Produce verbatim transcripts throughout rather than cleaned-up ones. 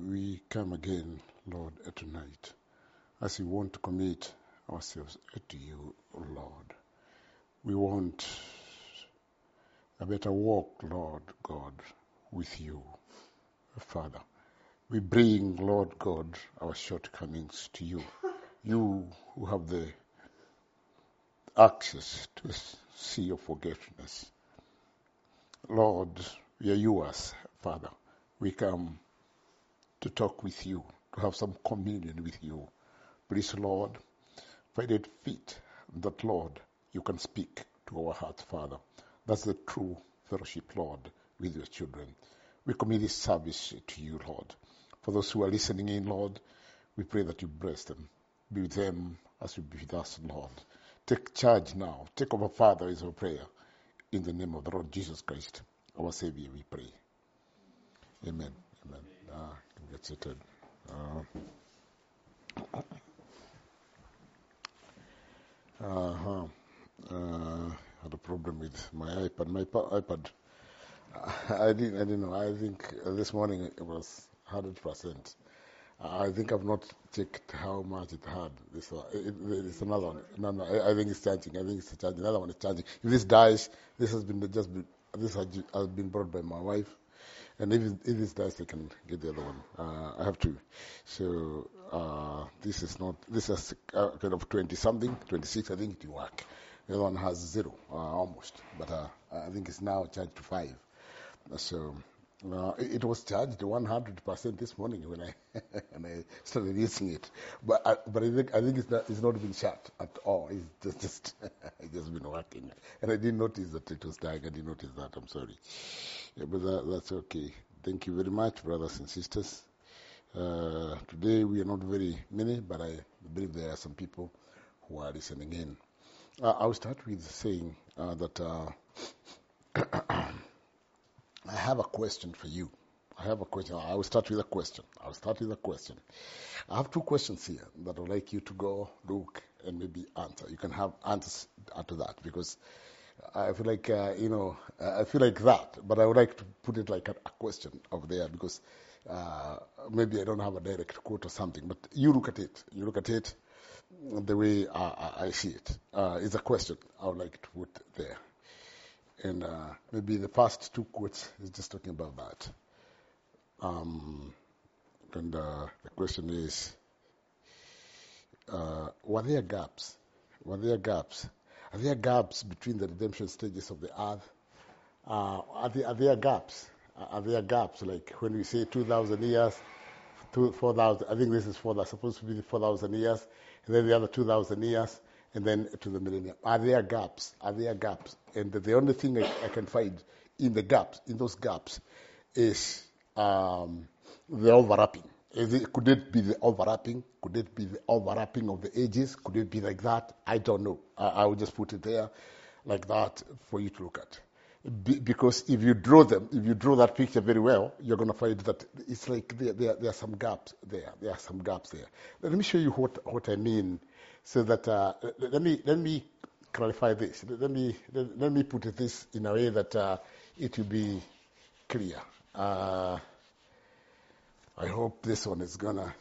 we come again, Lord, tonight, as we want to commit ourselves to you, Lord. We want a better walk, Lord God, with you, Father. We bring, Lord God, our shortcomings to you. You who have the access to a sea of forgiveness. Lord, we are yours, Father. We come to talk with you, to have some communion with you. Please, Lord, find it fit that, Lord, you can speak to our hearts, Father. That's the true fellowship, Lord, with your children. We commit this service to you, Lord. For those who are listening in, Lord, we pray that you bless them. Be with them as you be with us, Lord. Take charge now. Take over, Father, is our prayer. In the name of the Lord Jesus Christ, our Savior, we pray. Amen. Amen. Uh, get seated. Uh, uh-huh. Uh, had a problem with my iPad. My pa- iPad, uh, I didn't, I didn't know. I think uh, this morning it was one hundred percent. Uh, I think I've not checked how much it had. This uh, it, it, it's another one. No, no. I, I think it's charging. I think it's charging. Another one is charging. If this dies, this has been just been, this has, has been brought by my wife. And if, if this dies, I can get the other one. Uh, I have to. So uh, this is not. This is uh, kind of twenty something, twenty-six. I think it will work. The other one has zero, uh, almost. But uh, I think it's now charged to five. So uh, it, it was charged one hundred percent this morning when I when I started using it. But uh, but I think I think it's not it's not been shut at all. It's just, just it's just been working. And I didn't notice that it was dying. I didn't notice that. I'm sorry. Yeah, but that, that's okay. Thank you very much, brothers and sisters. Uh, today we are not very many, but I believe there are some people who are listening in. Uh, I'll start with saying uh, that uh, I have a question for you. I have a question. I will start with a question. I'll start with a question. I have two questions here that I'd like you to go look and maybe answer. You can have answers to that because I feel like, uh, you know, I feel like that, but I would like to put it like a, a question over there because uh, maybe I don't have a direct quote or something, but you look at it. You look at it the way I, I see it. Uh, it's a question I would like to put there. And uh, maybe the first two quotes is just talking about that. Um, and uh, the question is, uh, were there gaps? Were there gaps? Are there gaps between the redemption stages of the earth? Uh, are, there, are there gaps? Are there gaps? Like when we say two thousand years, two, four thousand, I think this is four, that's supposed to be four thousand years, and then the other two thousand years, and then to the millennium. Are there gaps? Are there gaps? And the only thing I, I can find in the gaps, in those gaps, is um, the overlapping. Is it, could it be the overlapping? Could it be the overlapping of the ages? Could it be like that? I don't know. I, I will just put it there like that for you to look at. Be, because if you draw them, if you draw that picture very well, you're going to find that it's like there, there, there are some gaps there. There are some gaps there. Let me show you what, what I mean so that, uh, let me, let me clarify this. Let me, let, let me put this in a way that uh, it will be clear. Uh, I hope this one is gonna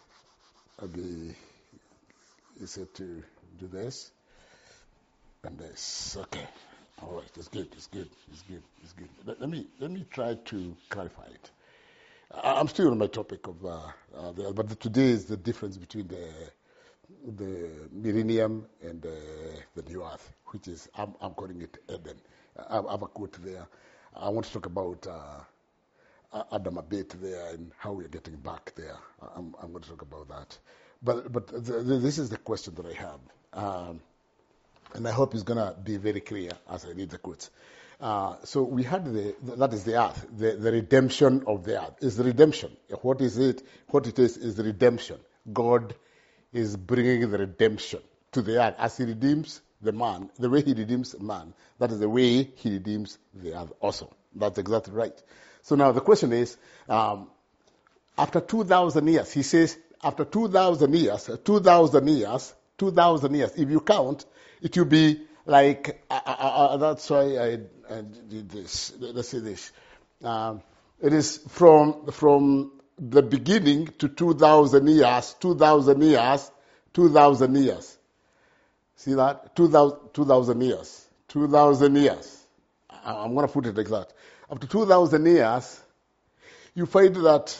be easy to do this and this. Okay, all right, it's good, it's good, it's good, it's good. Let, let me let me try to clarify it. I, I'm still on my topic of, uh, uh, the, but the, today is the difference between the the millennium and the, the new earth, which is I'm, I'm calling it Eden. I, I have a quote there. I want to talk about. Uh, Adam a bit there and how we're getting back there. I'm, I'm going to talk about that. But but the, the, this is the question that I have. Um, and I hope it's going to be very clear as I read the quotes. Uh, so we had the, that is the earth, the, the redemption of the earth. Is the redemption. What is it? What it is is the redemption. God is bringing the redemption to the earth as he redeems the man. The way he redeems man, that is the way he redeems the earth also. That's exactly right. So now the question is, um, after two thousand years, he says, after two thousand years, two thousand years, two thousand years, if you count, it will be like, uh, uh, uh, that's why I, I did this. Let's say this. Um, it is from, from the beginning to two thousand years, two thousand years, two thousand years. See that? two thousand years. two thousand years. I'm going to put it like that. After two thousand years, you find that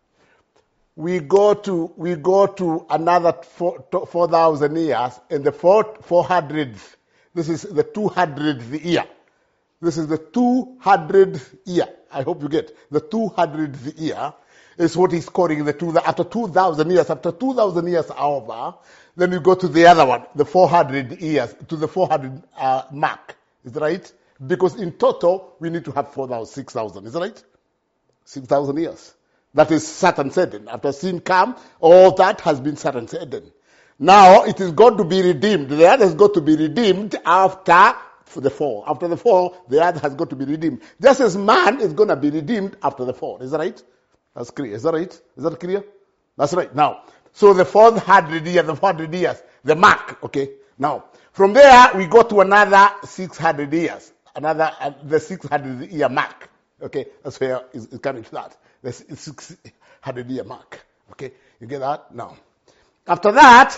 we go to we go to another four thousand years, and the four hundredth, this is the two hundredth year. This is the two hundredth year. I hope you get the two hundredth year is what he's calling the two. After two thousand years, after two thousand years are over, then you go to the other one, the four hundred years, to the four hundred uh, mark. Is that right? Because in total, we need to have four thousand, six thousand. Is that right? six thousand years. That is set and said. After sin come, all that has been set and said. Now, it is going to be redeemed. The earth has got to be redeemed after the fall. After the fall, the earth has got to be redeemed. Just as man is going to be redeemed after the fall. Is that right? That's clear. Is that right? Is that clear? That's right. Now, so the four hundred years, the four hundred years, the mark, okay? Now, from there, we go to another six hundred years. Another, uh, the six hundred year mark. Okay? That's where it's, it's coming to that. The six hundred year mark. Okay? You get that? Now, after that,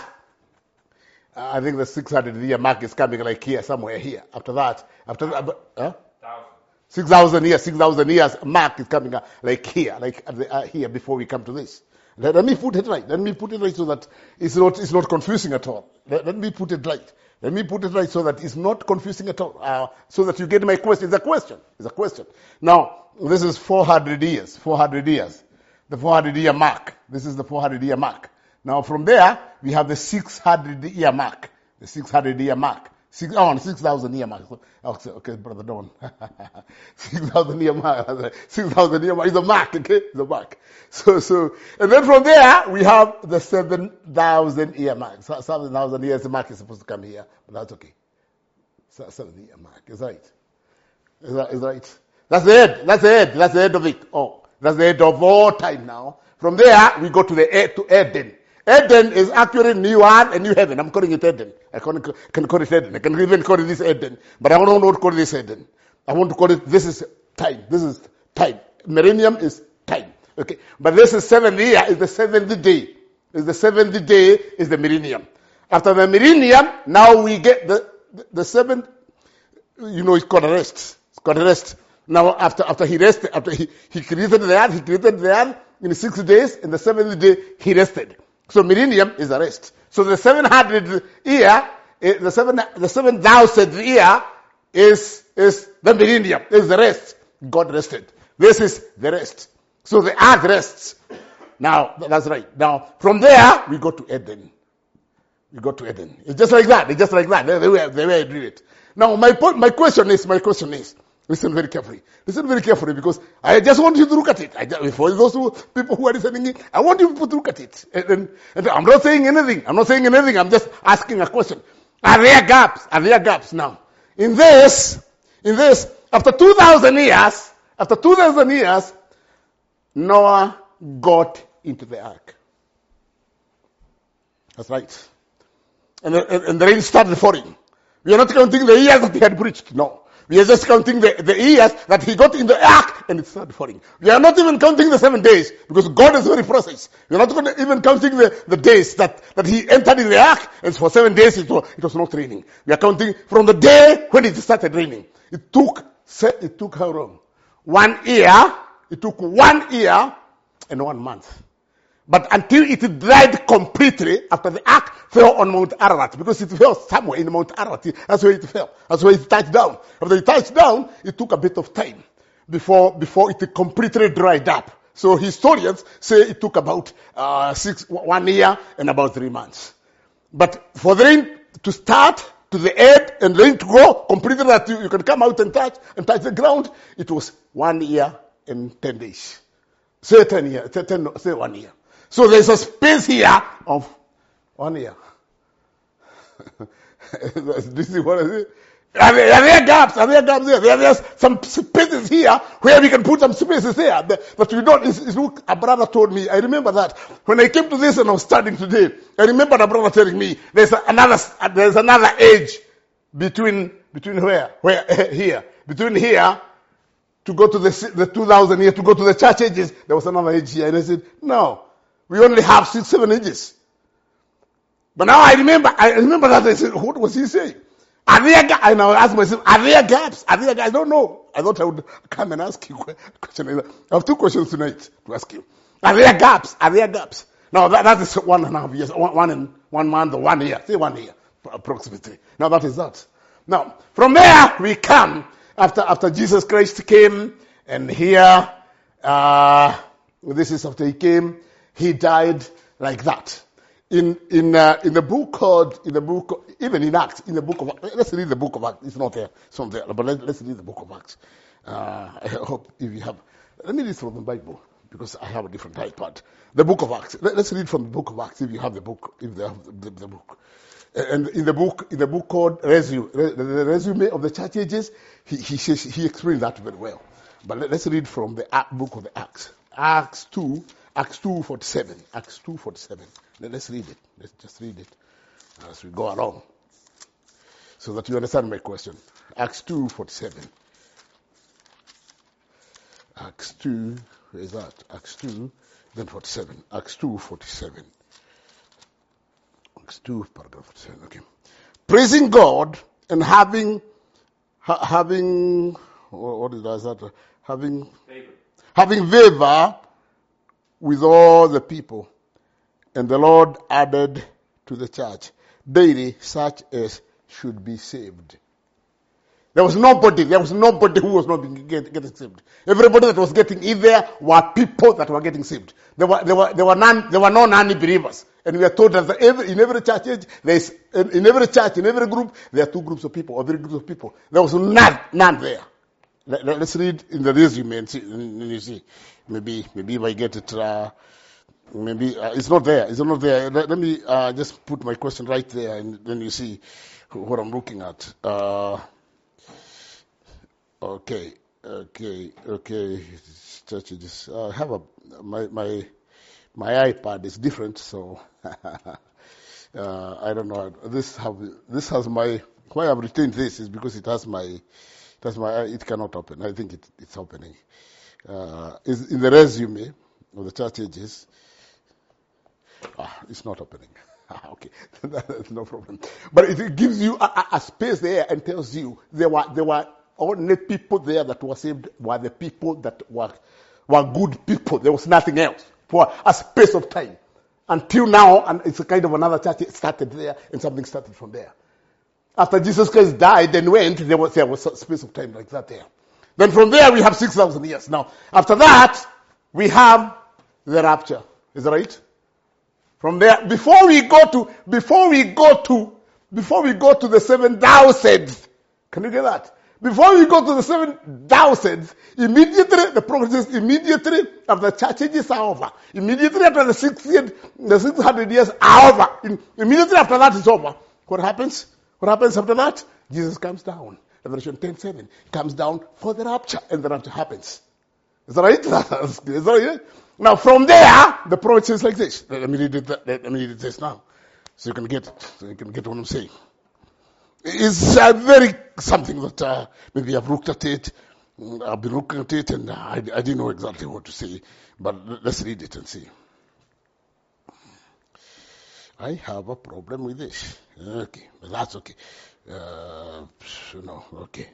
uh, I think the six hundred year mark is coming like here, somewhere here. After that, after that, uh, huh? six thousand years, six thousand years mark is coming uh, like here, like uh, uh, here before we come to this. Let, let me put it right. Let me put it right so that it's not, it's not confusing at all. Let, let me put it right. Let me put it right so that it's not confusing at all. Uh, so that you get my question. It's a question. It's a question. Now, this is four hundred years. four hundred years. The four hundred year mark. This is the four hundred year mark. Now, from there, we have the six hundred year mark. The six hundred year mark. Six, oh, six thousand year mark. Okay, okay, Brother Don. six thousand year mark. six thousand year mark is a mark, okay? It's a mark. So, so, and then from there, we have the seven thousand year mark. So, seven thousand years, the mark is supposed to come here, but that's okay. So, seven year mark is right. Is that, is right. That's the end. That's the end. That's the end of it. Oh, that's the end of all time now. From there, we go to the to Eden. Eden is actually new earth and new heaven. I'm calling it Eden. I can, can call it Eden. I can even call it this Eden. But I don't want to call this Eden. I want to call it, this is time. This is time. Millennium is time. Okay. But this is seventh year, is the seventh day. Is the seventh day is the millennium. After the millennium, now we get the, the, the seventh, you know, it's called a rest. It's called a rest. Now, after, after he rested, after he, he created the earth, he created the earth in six days. In the seventh day, he rested. So millennium is a rest. So the seven hundredth year, the seven, the seven thousandth year is, is the millennium, is the rest. God rested. This is the rest. So the earth rests. Now, that's right. Now, from there, we go to Eden. We go to Eden. It's just like that. It's just like that. The way, the way I read it. Now, my point, my question is, my question is, listen very carefully. Listen very carefully because I just want you to look at it. I just, for those who, people who are listening, I want you to look at it. And, and, and I'm not saying anything. I'm not saying anything. I'm just asking a question. Are there gaps? Are there gaps now? In this, in this, after two thousand years, after two thousand years, Noah got into the ark. That's right. And, and, and the rain started falling. We are not counting the years that he had preached. No. We are just counting the, the years that he got in the ark and it started falling. We are not even counting the seven days because God is very precise. We are not even counting the, the days that, that he entered in the ark and for seven days it was, it was not raining. We are counting from the day when it started raining. It took, it took how long? One year. It took one year and one month. But until it dried completely after the ark fell on Mount Ararat, because it fell somewhere in Mount Ararat. That's where it fell. That's where it touched down. After it touched down, it took a bit of time before before it completely dried up. So historians say it took about uh, six one year and about three months. But for the rain to start to the end and rain to go completely that you, you can come out and touch and touch the ground, it was one year and ten days. Say ten years. Say, ten, say one year. So there's a space here of one year. This is what I say. Are there, are there gaps? Are there gaps there? There are some spaces here where we can put some spaces there. But we don't. It's, it's what a brother told me. I remember that when I came to this and I was studying today. I remember a brother telling me there's another there's another age between between where where here between here to go to the, the two thousand years, to go to the church ages. There was another age here. And I said, no, we only have six, seven ages. But now I remember, I remember that I said, what was he saying? Are there gaps? And I asked myself, are there gaps? Are there gaps? I don't know. I thought I would come and ask you a question. I have two questions tonight to ask you. Are there gaps? Are there gaps? Now that, that is one and a half years, one, one and one month or one year. Say one year, approximately. Now that is that. Now, from there we come after after Jesus Christ came, and here, uh, this is after he came, he died like that. In in uh, in the book called in the book even in Acts in the book of let's read the book of Acts. It's not there, it's not there, but let, let's read the book of Acts. Uh, I hope if you have, let me read from the Bible because I have a different iPad. The book of Acts. Let, let's read from the book of Acts if you have the book, if they have the, the, the book. And in the book, in the book called Resume, the resume of the church ages, he he he explained that very well. But let, let's read from the book of the Acts, Acts two, Acts two forty seven, Acts two forty seven. Let's read it. Let's just read it as we go along, so that you understand my question. Acts two forty seven. Acts two, where is that? Acts two, then forty seven. Acts two forty seven. Acts two, paragraph forty seven. Okay. Praising God and having, ha, having, what is that? Having favor. Having favor with all the people. And the Lord added to the church daily such as should be saved. There was nobody, there was nobody who was not being, get, getting saved. Everybody that was getting in there were people that were getting saved. There were, there were, there were none, there were no non-believers. And we are told that every, in every church age, there is, in every church, in every group, there are two groups of people, or three groups of people. There was none, none there. Let, let's read in the resume and see, and you see. Maybe, maybe if I get it, uh, Maybe uh, it's not there. It's not there. Let, let me uh, just put my question right there, and then you see what I'm looking at. Uh, okay, okay, okay. Churches. Uh, I have a my my my iPad is different, so uh, I don't know. This have this has my why I've retained this is because it has my it has my it cannot open. I think it, it's opening. Uh, is in the resume of the church ages. Ah, it's not opening. Okay, that's no problem. But it gives you a, a, a space there and tells you there were there were only people there that were saved were the people that were were good people. There was nothing else for a space of time until now, and it's a kind of another church. It started there, and something started from there. After Jesus Christ died and went, there was there was a space of time like that there. Then from there we have six thousand years. Now after that we have the rapture. Is that right? From there, before we go to, before we go to, before we go to the seven thousands, can you get that? Before we go to the seven thousands, immediately, the prophet says, immediately after the church ages are over, immediately after the six the six hundred years are over, in, immediately after that is over, what happens? What happens after that? Jesus comes down. Revelation ten seven comes down for the rapture, and the rapture happens. Is that right? Is that right? Now from there, the prophet says like this. Let me read it, let me read it this now. So you can get it. So you can get what I'm saying. It's uh, very something that uh, maybe I've looked at it. I've been looking at it and I, I didn't know exactly what to say. But let's read it and see. I have a problem with this. Okay, but that's okay. Uh, no, okay.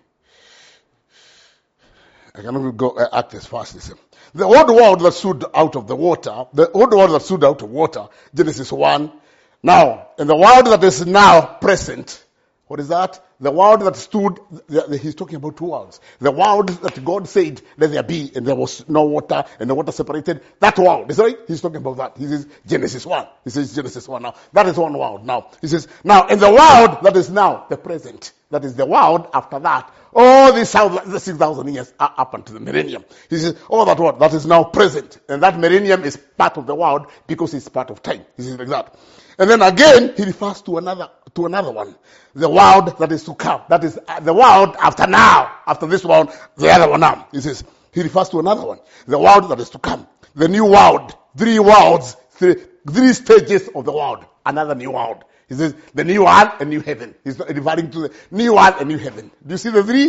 I cannot go uh, act as fast as him. The old world that stood out of the water, the old world that stood out of water, Genesis one. Now, in the world that is now present, what is that? The world that stood, the, the, he's talking about two worlds. The world that God said, let there be, and there was no water, and the water separated. That world, is that right? He's talking about that. He says Genesis one. He says Genesis one now. That is one world now. He says, now, in the world that is now the present, that is the world after that, all these the six thousand years are up until the millennium. He says, oh, that world, that is now present. And that millennium is part of the world because it's part of time. He says like that. And then again, he refers to another, to another one. The world that is to come. That is the world after now. After this world, the other one now. He says, he refers to another one. The world that is to come. The new world. Three worlds. Three, three stages of the world. Another new world. He says, the new earth and new heaven. He's referring to the new earth and new heaven. Do you see the three?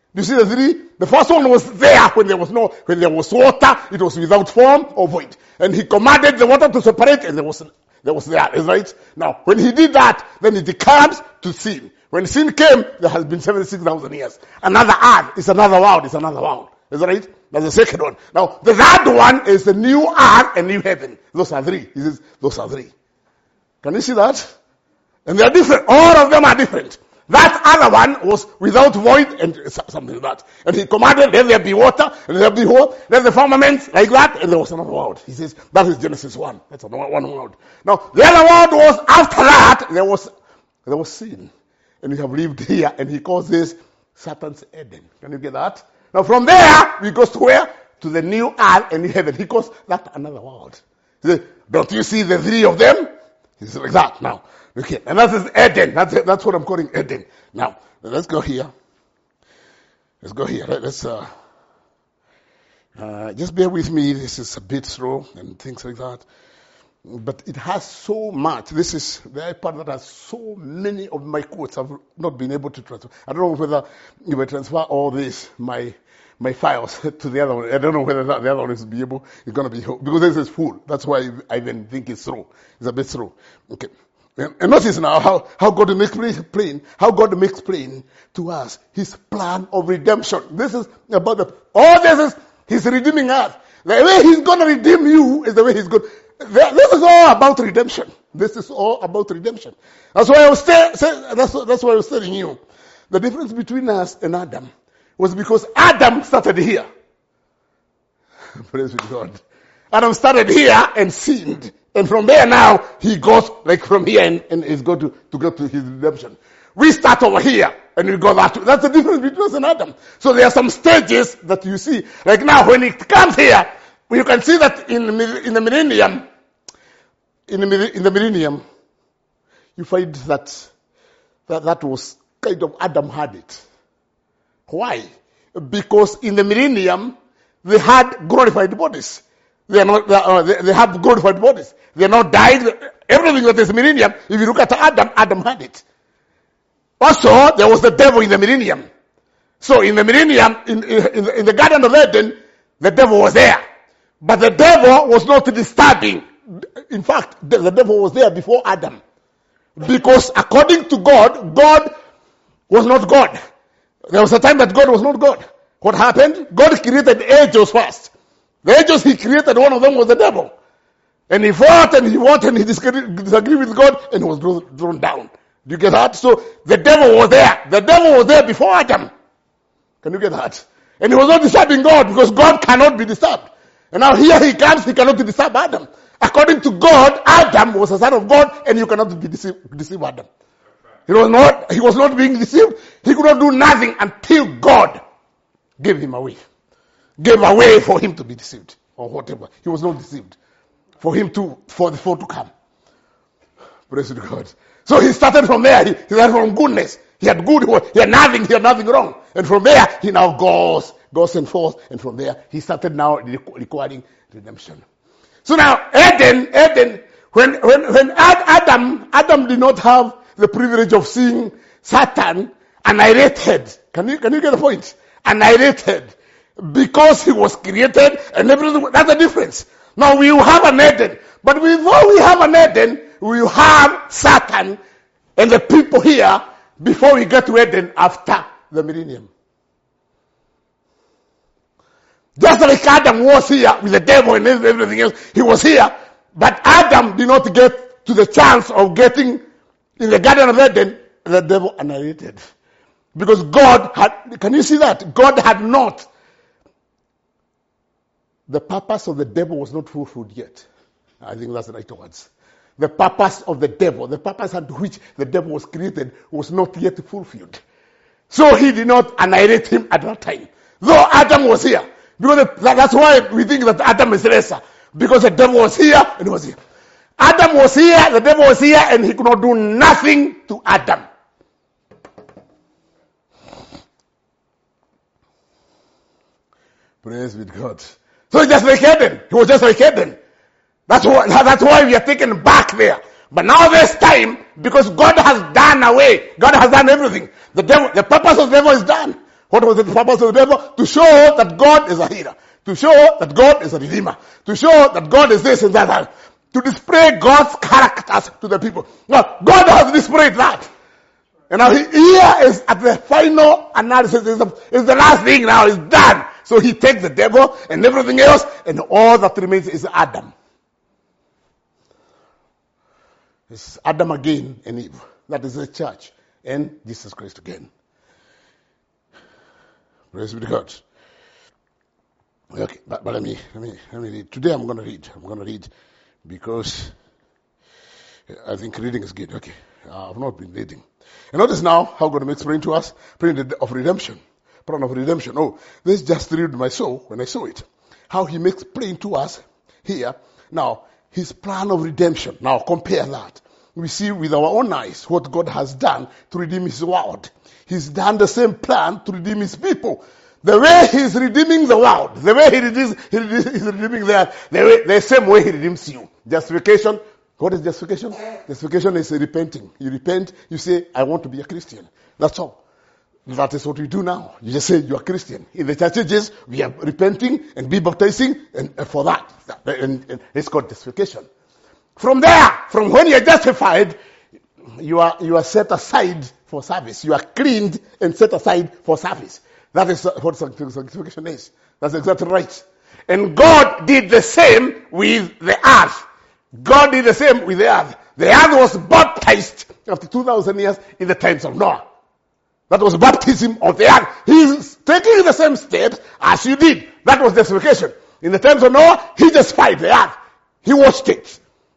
Do you see the three? The first one was there when there was no, when there was water, it was without form or void. And he commanded the water to separate, and there was, there was there, is right? Now, when he did that, then it comes to sin. When sin came, there has been seventy-six thousand years. Another earth is another world, is another world. Is that right? That's the second one. Now, the third one is the new earth and new heaven. Those are three. He says, those are three. Can you see that? And they are different. All of them are different. That other one was without void and something like that. And he commanded, let there be water, and there be water, let the firmament, like that, and there was another world. He says, that is Genesis one. That's one world. Now, the other world was, after that, there was, there was sin. And we have lived here, and he calls this Satan's Eden. Can you get that? Now, from there, we go to where? To the new earth and new heaven. He calls that another world. He says, don't you see the three of them? He's like that now. Okay, and that is Eden. That's it. That's what I'm calling Eden. Now, let's go here. Let's go here. Let's uh, uh, just bear with me. This is a bit slow and things like that. But it has so much. This is the part that has so many of my quotes I've not been able to transfer. I don't know whether you will transfer all this, my my files, to the other one. I don't know whether that, the other one is be able, it's going to be, because this is full. That's why I even think it's slow. It's a bit slow. Okay. And notice now how, how God makes plain, how God makes plain to us his plan of redemption. This is about the, all this is, he's redeeming us. The way he's going to redeem you is the way he's going. This is all about redemption. This is all about redemption. That's why I was say, say, that's, that's why I was telling you. The difference between us and Adam was because Adam started here. Praise be to God. Adam started here and sinned. And from there now, he goes like from here and, and is going to, to go to his redemption. We start over here and we go that way. That's the difference between us and Adam. So there are some stages that you see. Like now, when it comes here, you can see that in the, in the millennium, in the, in the millennium, you find that, that that was kind of Adam had it. Why? Because in the millennium, they had glorified bodies. They are not, they, uh, they, they have glorified bodies. They are not died. Everything that is millennium, if you look at Adam, Adam had it. Also, there was the devil in the millennium. So in the millennium, in, in, in the Garden of Eden, the devil was there. But the devil was not disturbing. In fact, the, the devil was there before Adam. Because according to God, God was not God. There was a time that God was not God. What happened? God created angels first. The angels he created, one of them was the devil. And he fought and he fought and he disagreed with God and he was thrown down. Do you get that? So the devil was there. The devil was there before Adam. Can you get that? And he was not disturbing God because God cannot be disturbed. And now here he comes, he cannot disturb Adam. According to God, Adam was a son of God and you cannot be deceived, deceive Adam. He was not, he was not being deceived. He could not do nothing until God gave him away. Gave away for him to be deceived or whatever. He was not deceived. For him to, for the fall to come. Praise God. So he started from there. He, he started from goodness. He had good, he had nothing, he had nothing wrong. And from there, he now goes, goes and forth. And from there, he started now requiring redemption. So now, Eden, Eden, when, when, when Adam, Adam did not have the privilege of seeing Satan annihilated. Can you, can you get the point? Annihilated. Because he was created and everything, that's the difference. Now we will have an Eden. But before we have an Eden, we will have Satan and the people here before we get to Eden after the millennium. Just like Adam was here with the devil and everything else, he was here. But Adam did not get to the chance of getting in the Garden of Eden, the devil annihilated. Because God had, can you see that? God had not. The purpose of the devil was not fulfilled yet. I think that's the right words. The purpose of the devil, the purpose unto which the devil was created was not yet fulfilled. So he did not annihilate him at that time. Though Adam was here. Because that's why we think that Adam is lesser. Because the devil was here and he was here. Adam was here, the devil was here, and he could not do nothing to Adam. Praise be to God. So just like Eden. He was just like Eden. That's why, that's why we are taken back there. But now this time, because God has done away, God has done everything. The devil, the purpose of the devil is done. What was the purpose of the devil? To show that God is a healer. To show that God is a redeemer. To show that God is this and that. To display God's characters to the people. Now, God has displayed that. And now he, here is at the final analysis. Is the, is the last thing now. Is done. So he takes the devil and everything else, and all that remains is Adam. It's Adam again and Eve. That is the church. And Jesus Christ again. Praise be to God. Okay, but, but let me let me let me read. Today I'm going to read. I'm going to read because I think reading is good. Okay, uh, I've not been reading. And notice now how God will explain to us plan of redemption, plan of redemption. Oh, this just thrilled my soul when I saw it. How He makes plain to us here now His plan of redemption. Now compare that. We see with our own eyes what God has done to redeem His world. He's done the same plan to redeem His people. The way He's redeeming the world, the way He redeems, he redeems, He's redeeming that, the, way, the same way He redeems you. Justification. What is justification? Justification is repenting. You repent, you say, I want to be a Christian. That's all. That is what we do now. You just say you are Christian. In the churches, we are repenting and be baptizing, and, and for that, and, and it's called justification. From there, from when you are justified, you are you are set aside for service. You are cleaned and set aside for service. That is what sanctification is. That's exactly right. And God did the same with the earth. God did the same with the earth. The earth was baptized after two thousand years in the times of Noah. That was baptism of the earth. He's taking the same steps as you did. That was justification. In the times of Noah, he justified the earth. He washed it.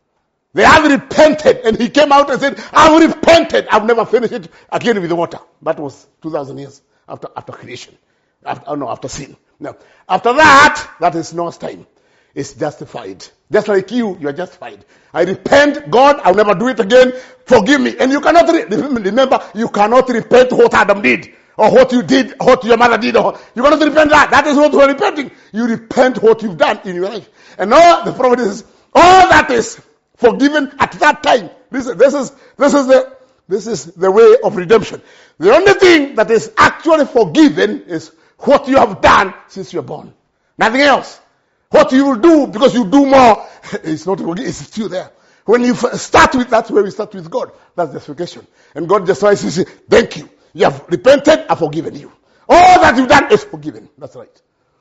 The earth repented, and he came out and said, I've repented. I've never finished it again with the water. That was two thousand years after, after creation. After, oh no, after sin. Now, after that, that is Noah's time. It's justified. Just like you, you are justified. I repent, God, I'll never do it again. Forgive me. And you cannot, re- remember, you cannot repent what Adam did, or what you did, what your mother did. Or, you cannot repent that. That is what we're repenting. You repent what you've done in your life. And now the prophet is, all that is forgiven at that time. This, this is, this is the, this is the way of redemption. The only thing that is actually forgiven is what you have done since you were born. Nothing else. What you will do because you do more, it's not forgiven, it's still there. When you start with, that's where we start with God. That's justification. And God justifies you, say, thank you. You have repented, I've forgiven you. All that you've done is forgiven. That's right.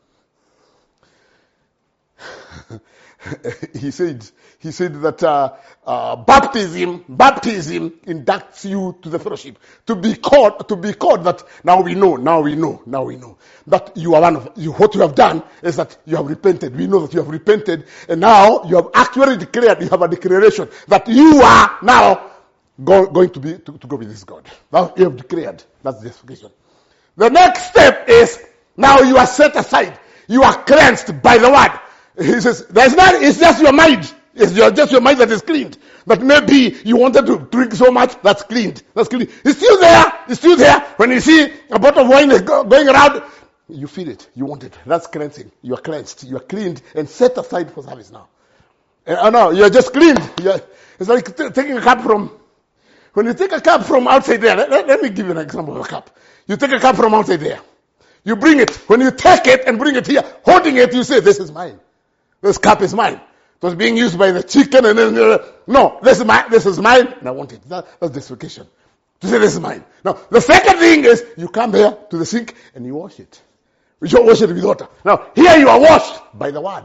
he said, he said that uh, uh, baptism, baptism inducts you to the fellowship. To be called, to be called that now we know, now we know, now we know. That you are one of, you, what you have done is that you have repented. We know that you have repented, and now you have actually declared, you have a declaration that you are now go, going to be, to, to go with this God. Now you have declared. That's justification. The next step is, now you are set aside. You are cleansed by the word. He says, there's not, it's just your mind. It's your, just your mind that is cleaned. But maybe you wanted to drink so much, that's cleaned. That's clean. It's still there. It's still there. When you see a bottle of wine is going around, you feel it. You want it. That's cleansing. You are cleansed. You are cleaned and set aside for service now. And uh, no, you're just cleaned. You're, it's like t- taking a cup from, when you take a cup from outside there, let, let, let me give you an example of a cup. You take a cup from outside there. You bring it. When you take it and bring it here, holding it, you say, this is mine. This cup is mine. It was being used by the chicken and then, uh, no, this is mine, this is mine, and I want it. That, that's justification. To say this is mine. Now, the second thing is, you come here to the sink and you wash it. You should wash it with water. Now, here you are washed by the word.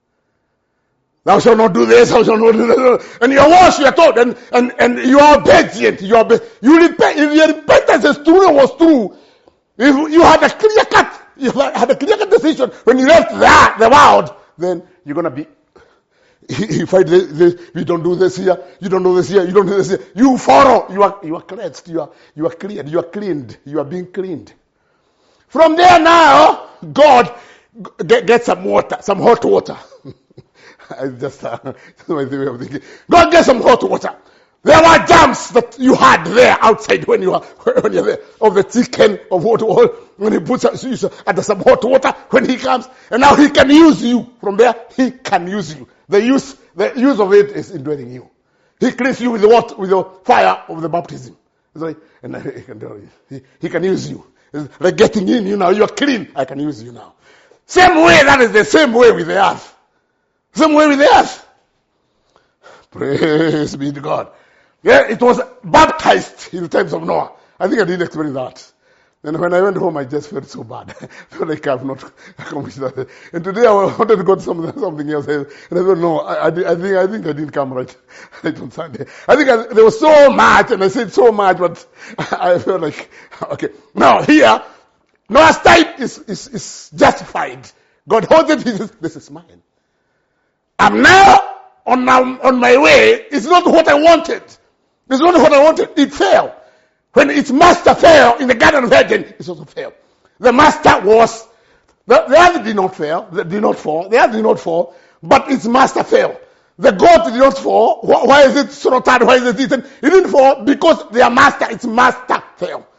Thou shalt not do this, thou shalt not do this. And you are washed, you are told, and, and, and you are obedient. You are obe- you repent, if your repentance is true or was true, if you had a clear cut, you had a clear cut decision when you left that, the world, then you're going to be, you fight this, this, you don't do this here, you don't do this here, you don't do this here. You follow, you are, you are cleansed, you are, you are cleared, you are cleaned, you are being cleaned. From there now, God get, get some water, some hot water. I just, uh, that's my way of thinking. God get some hot water. There were germs that you had there outside when you are, when you're there, of the chicken, of what, when he puts at some hot water, when he comes, and now he can use you. From there, he can use you. The use, the use of it is indwelling you. He cleans you with the water, with the fire of the baptism. Right? And he can, he, he can use you. It's like getting in, you know, you're clean. I can use you now. Same way, that is the same way with the earth. Same way with the earth. Praise be to God. Yeah, it was baptized in the times of Noah. I think I didn't experience that. And when I went home, I just felt so bad. I felt like I've not accomplished that. And today I wanted to go to something, something else. And I thought, no, I, I, I think I think I didn't come right, right on Sunday. I think I, there was so much, and I said so much, but I felt like, okay. Now here, Noah's time is, is, is justified. God holds it. He says, this is mine. I'm now on my, on my way. It's not what I wanted. It's not what I wanted. It failed. When its master fell in the Garden of Eden, it also failed. The master was, the, the other did not fail, the, did not fall, the other did not fall, but its master fell. The goat did not fall. Why, why is it slaughtered? Why is it eaten? It didn't fall because their master, its master fell.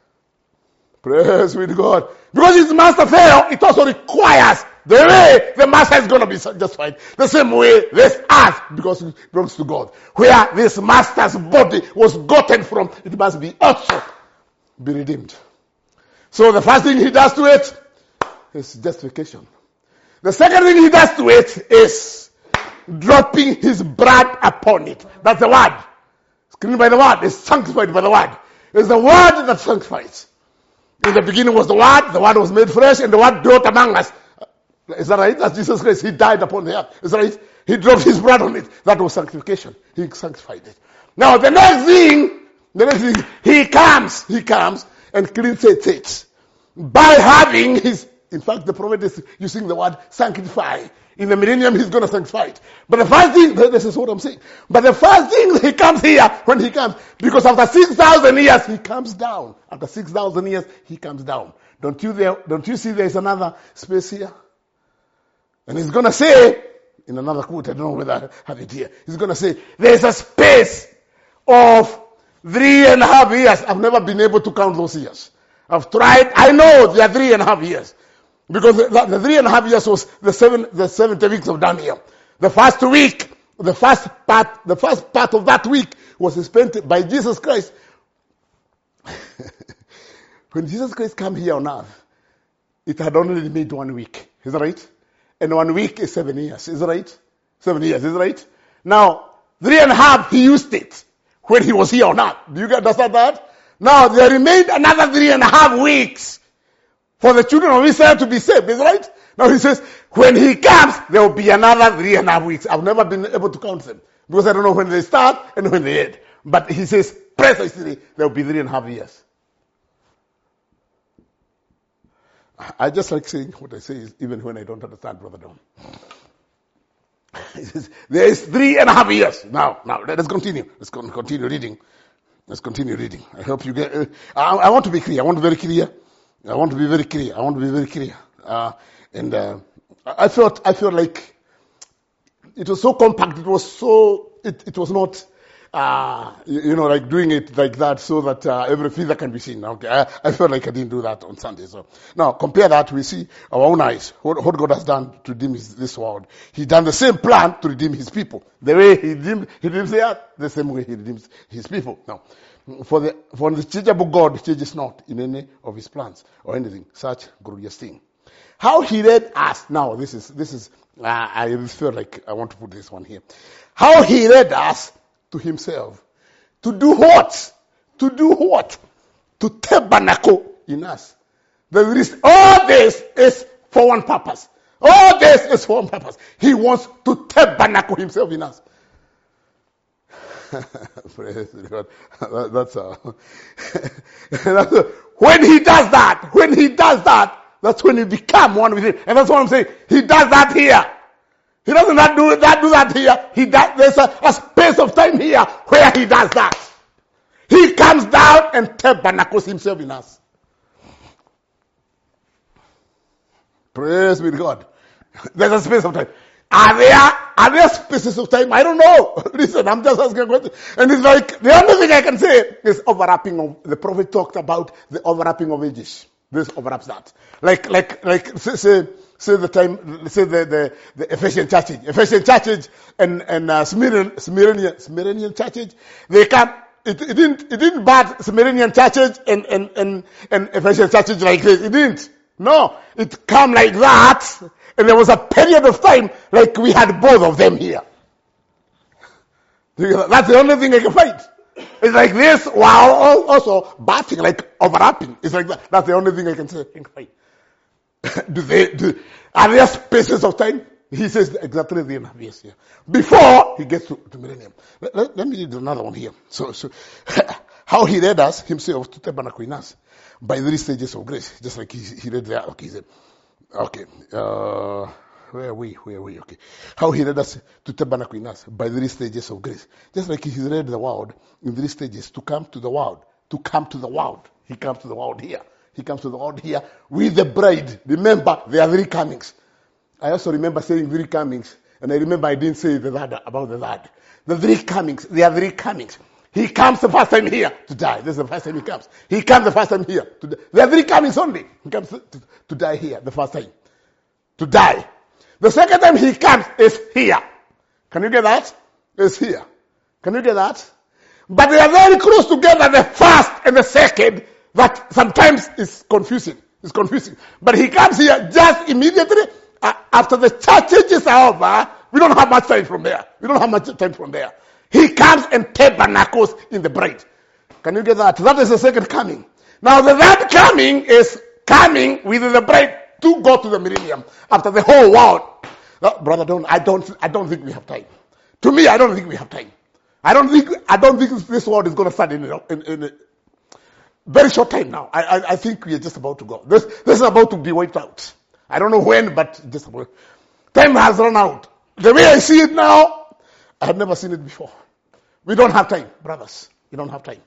Praise be to God. Because its master fell, it also requires the way the master is going to be justified. The same way this earth, because it belongs to God. Where this master's body was gotten from, it must be also be redeemed. So the first thing he does to it is justification. The second thing he does to it is dropping his blood upon it. That's the word. It's cleaned by the word. It's sanctified by the word. It's the word that sanctifies. In the beginning was the word. The word was made flesh, and the word dwelt among us. Is that right? That's Jesus Christ. He died upon the earth. Is that right? He dropped his blood on it. That was sanctification. He sanctified it. Now the next thing, the next thing, he comes, he comes and cleans it by having his, in fact the prophet is using the word sanctify. In the millennium he's going to sanctify it. But the first thing, this is what I'm saying. But the first thing he comes here, when he comes, because after six thousand years he comes down. After six thousand years he comes down. Don't you there, don't you see there's another space here? And he's going to say, in another quote, I don't know whether I have it here. He's going to say, there's a space of three and a half years. I've never been able to count those years. I've tried. I know there are three and a half years. Because the, the three and a half years was the seven, the seventy weeks of Daniel. The first week, the first part, the first part of that week was spent by Jesus Christ. When Jesus Christ came here on earth, it had only made one week. Is that right? And one week is seven years. Is that right? Seven years. Is that right? Now, three and a half, he used it when he was here on earth. Do you understand that? Now, there remained another three and a half weeks for the children of Israel to be saved. Is that right? Now he says, when he comes, there will be another three and a half weeks. I've never been able to count them because I don't know when they start and when they end. But he says, precisely, there will be three and a half years. I just like saying what I say, even when I don't understand, Brother Don. He says, there is three and a half years. Now, now, let us continue. Let's continue reading. Let's continue reading. I hope you get, uh, I, I want to be clear. I want to be very clear. I want to be very clear. I want to be very clear. Uh, and, uh, I felt, I felt like it was so compact. It was so, it, it was not, Uh, you, you know, like doing it like that so that uh, every feather can be seen. Okay, I, I felt like I didn't do that on Sunday. So now compare that. We see our own eyes what, what God has done to redeem his, this world. He's done the same plan to redeem his people. The way he redeemed, he redeems the earth, the same way he redeems his people. Now, for the for the changeable God changes not in any of his plans or anything such glorious thing. How he led us. Now this is this is. Uh, I feel like I want to put this one here. How he led us to himself. To do what? To do what? To tabernacle in us. There is, all this is for one purpose. All this is for one purpose. He wants to tabernacle himself in us. Praise God. That, that's, uh, that's uh, when he does that, when he does that, that's when you become one with him. And that's what I'm saying. He does that here. He doesn't not do that, do that here. He does, there's a, a space of time here where he does that. He comes down and tabernacles himself in us. Praise be to God. There's a space of time. Are there, are there spaces of time? I don't know. Listen, I'm just asking a question. And it's like, the only thing I can say is overlapping of, the prophet talked about the overlapping of ages. This overlaps that. Like, like, like, say, say, say the time, say the, the, the Ephesian church age. Ephesian church age and, and, uh, Smyrnian, Smyrnian, Smyrnian church age, they come it, it didn't, it didn't birth Smyrnian churches and, and, and, and Ephesian churches like this. It didn't. No. It came like that. And there was a period of time like we had both of them here. That's the only thing I can find. It's like this while also birthing, like overlapping. It's like that. That's the only thing I can say. I can find. do they, do, are there spaces of time? He says exactly three and a half years here. Before he gets to, to millennium. Let, let, let me read another one here. So, so how he led us himself to tabernacle in us by three stages of grace. Just like he, he read there. Okay, he said, okay, uh, where are we? Where are we? Okay. How he led us to tabernacle in us by three stages of grace. Just like he led the world in three stages to come to the world. To come to the world. He comes to the world here. He comes to the world here with the bride. Remember, there are three comings. I also remember saying three comings, and I remember I didn't say the third about the third. The three comings, there are three comings. He comes the first time here to die. This is the first time he comes. He comes the first time here to die. There are three comings only. He comes to, to, to die here the first time. To die. The second time he comes is here. Can you get that? Is here. Can you get that? But they are very close together, the first and the second, that sometimes is confusing. It's confusing. But he comes here just immediately. Uh, after the church ages are over, we don't have much time from there. We don't have much time from there. He comes and tabernacles in the bride. Can you get that? That is the second coming. Now the third coming is coming with the bride to go to the millennium after the whole world. No, brother, don't I don't I don't think we have time. To me, I don't think we have time. I don't think I don't think this world is going to start in, in, in a very short time now. I, I I think we are just about to go. This this is about to be wiped out. I don't know when, but just about. Time has run out. The way I see it now, I have never seen it before. We don't have time, brothers. We don't have time.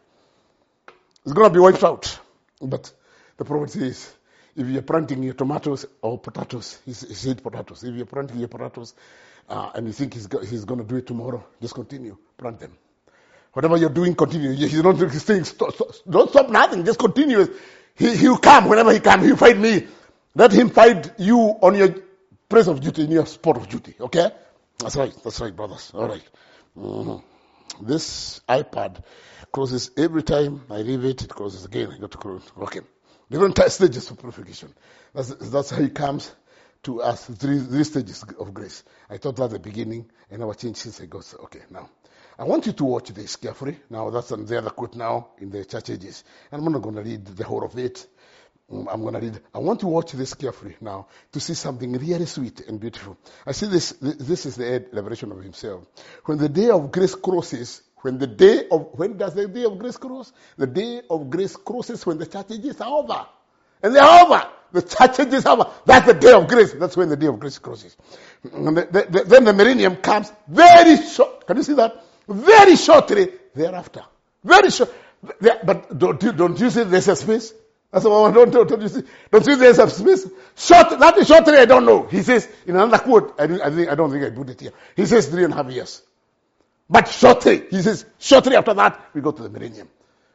It's going to be wiped out. But the prophet says, if you're planting your tomatoes or potatoes, he said potatoes. If you're planting your potatoes uh, and you think he's, go, he's going to do it tomorrow, just continue. Plant them. Whatever you're doing, continue. He's not saying, stop, stop, don't stop nothing. Just continue. He, he'll come. Whenever he comes, he'll find me. Let him find you on your place of duty, in your spot of duty. Okay? That's right. That's right, brothers. All right. Mm-hmm. This iPad closes every time I leave it. It closes again. I got to close. Okay. Different stages of purification. That's, that's how he comes to us. Three, three stages of grace. I thought that at the beginning, and I changed since I got. Okay, now. I want you to watch this carefully. Now, that's the other quote now in the church ages. And I'm not going to read the whole of it. I'm going to read. I want to watch this carefully now to see something really sweet and beautiful. I see this. This is the revelation of himself. When the day of grace crosses, when the day of, when does the day of grace cross? The day of grace crosses when the church ages are over. And they're over. The church ages are over. That's the day of grace. That's when the day of grace crosses. And the, the, the, then the millennium comes very short. Can you see that? Very shortly thereafter. Very short. But don't you, don't you see there's a space? That's what I don't, don't, don't you see? Don't you see there's a space? Short, that is shortly, I don't know. He says, in another quote, I, I, think, I don't think I put it here. He says three and a half years. But shortly, he says, shortly after that, we go to the millennium.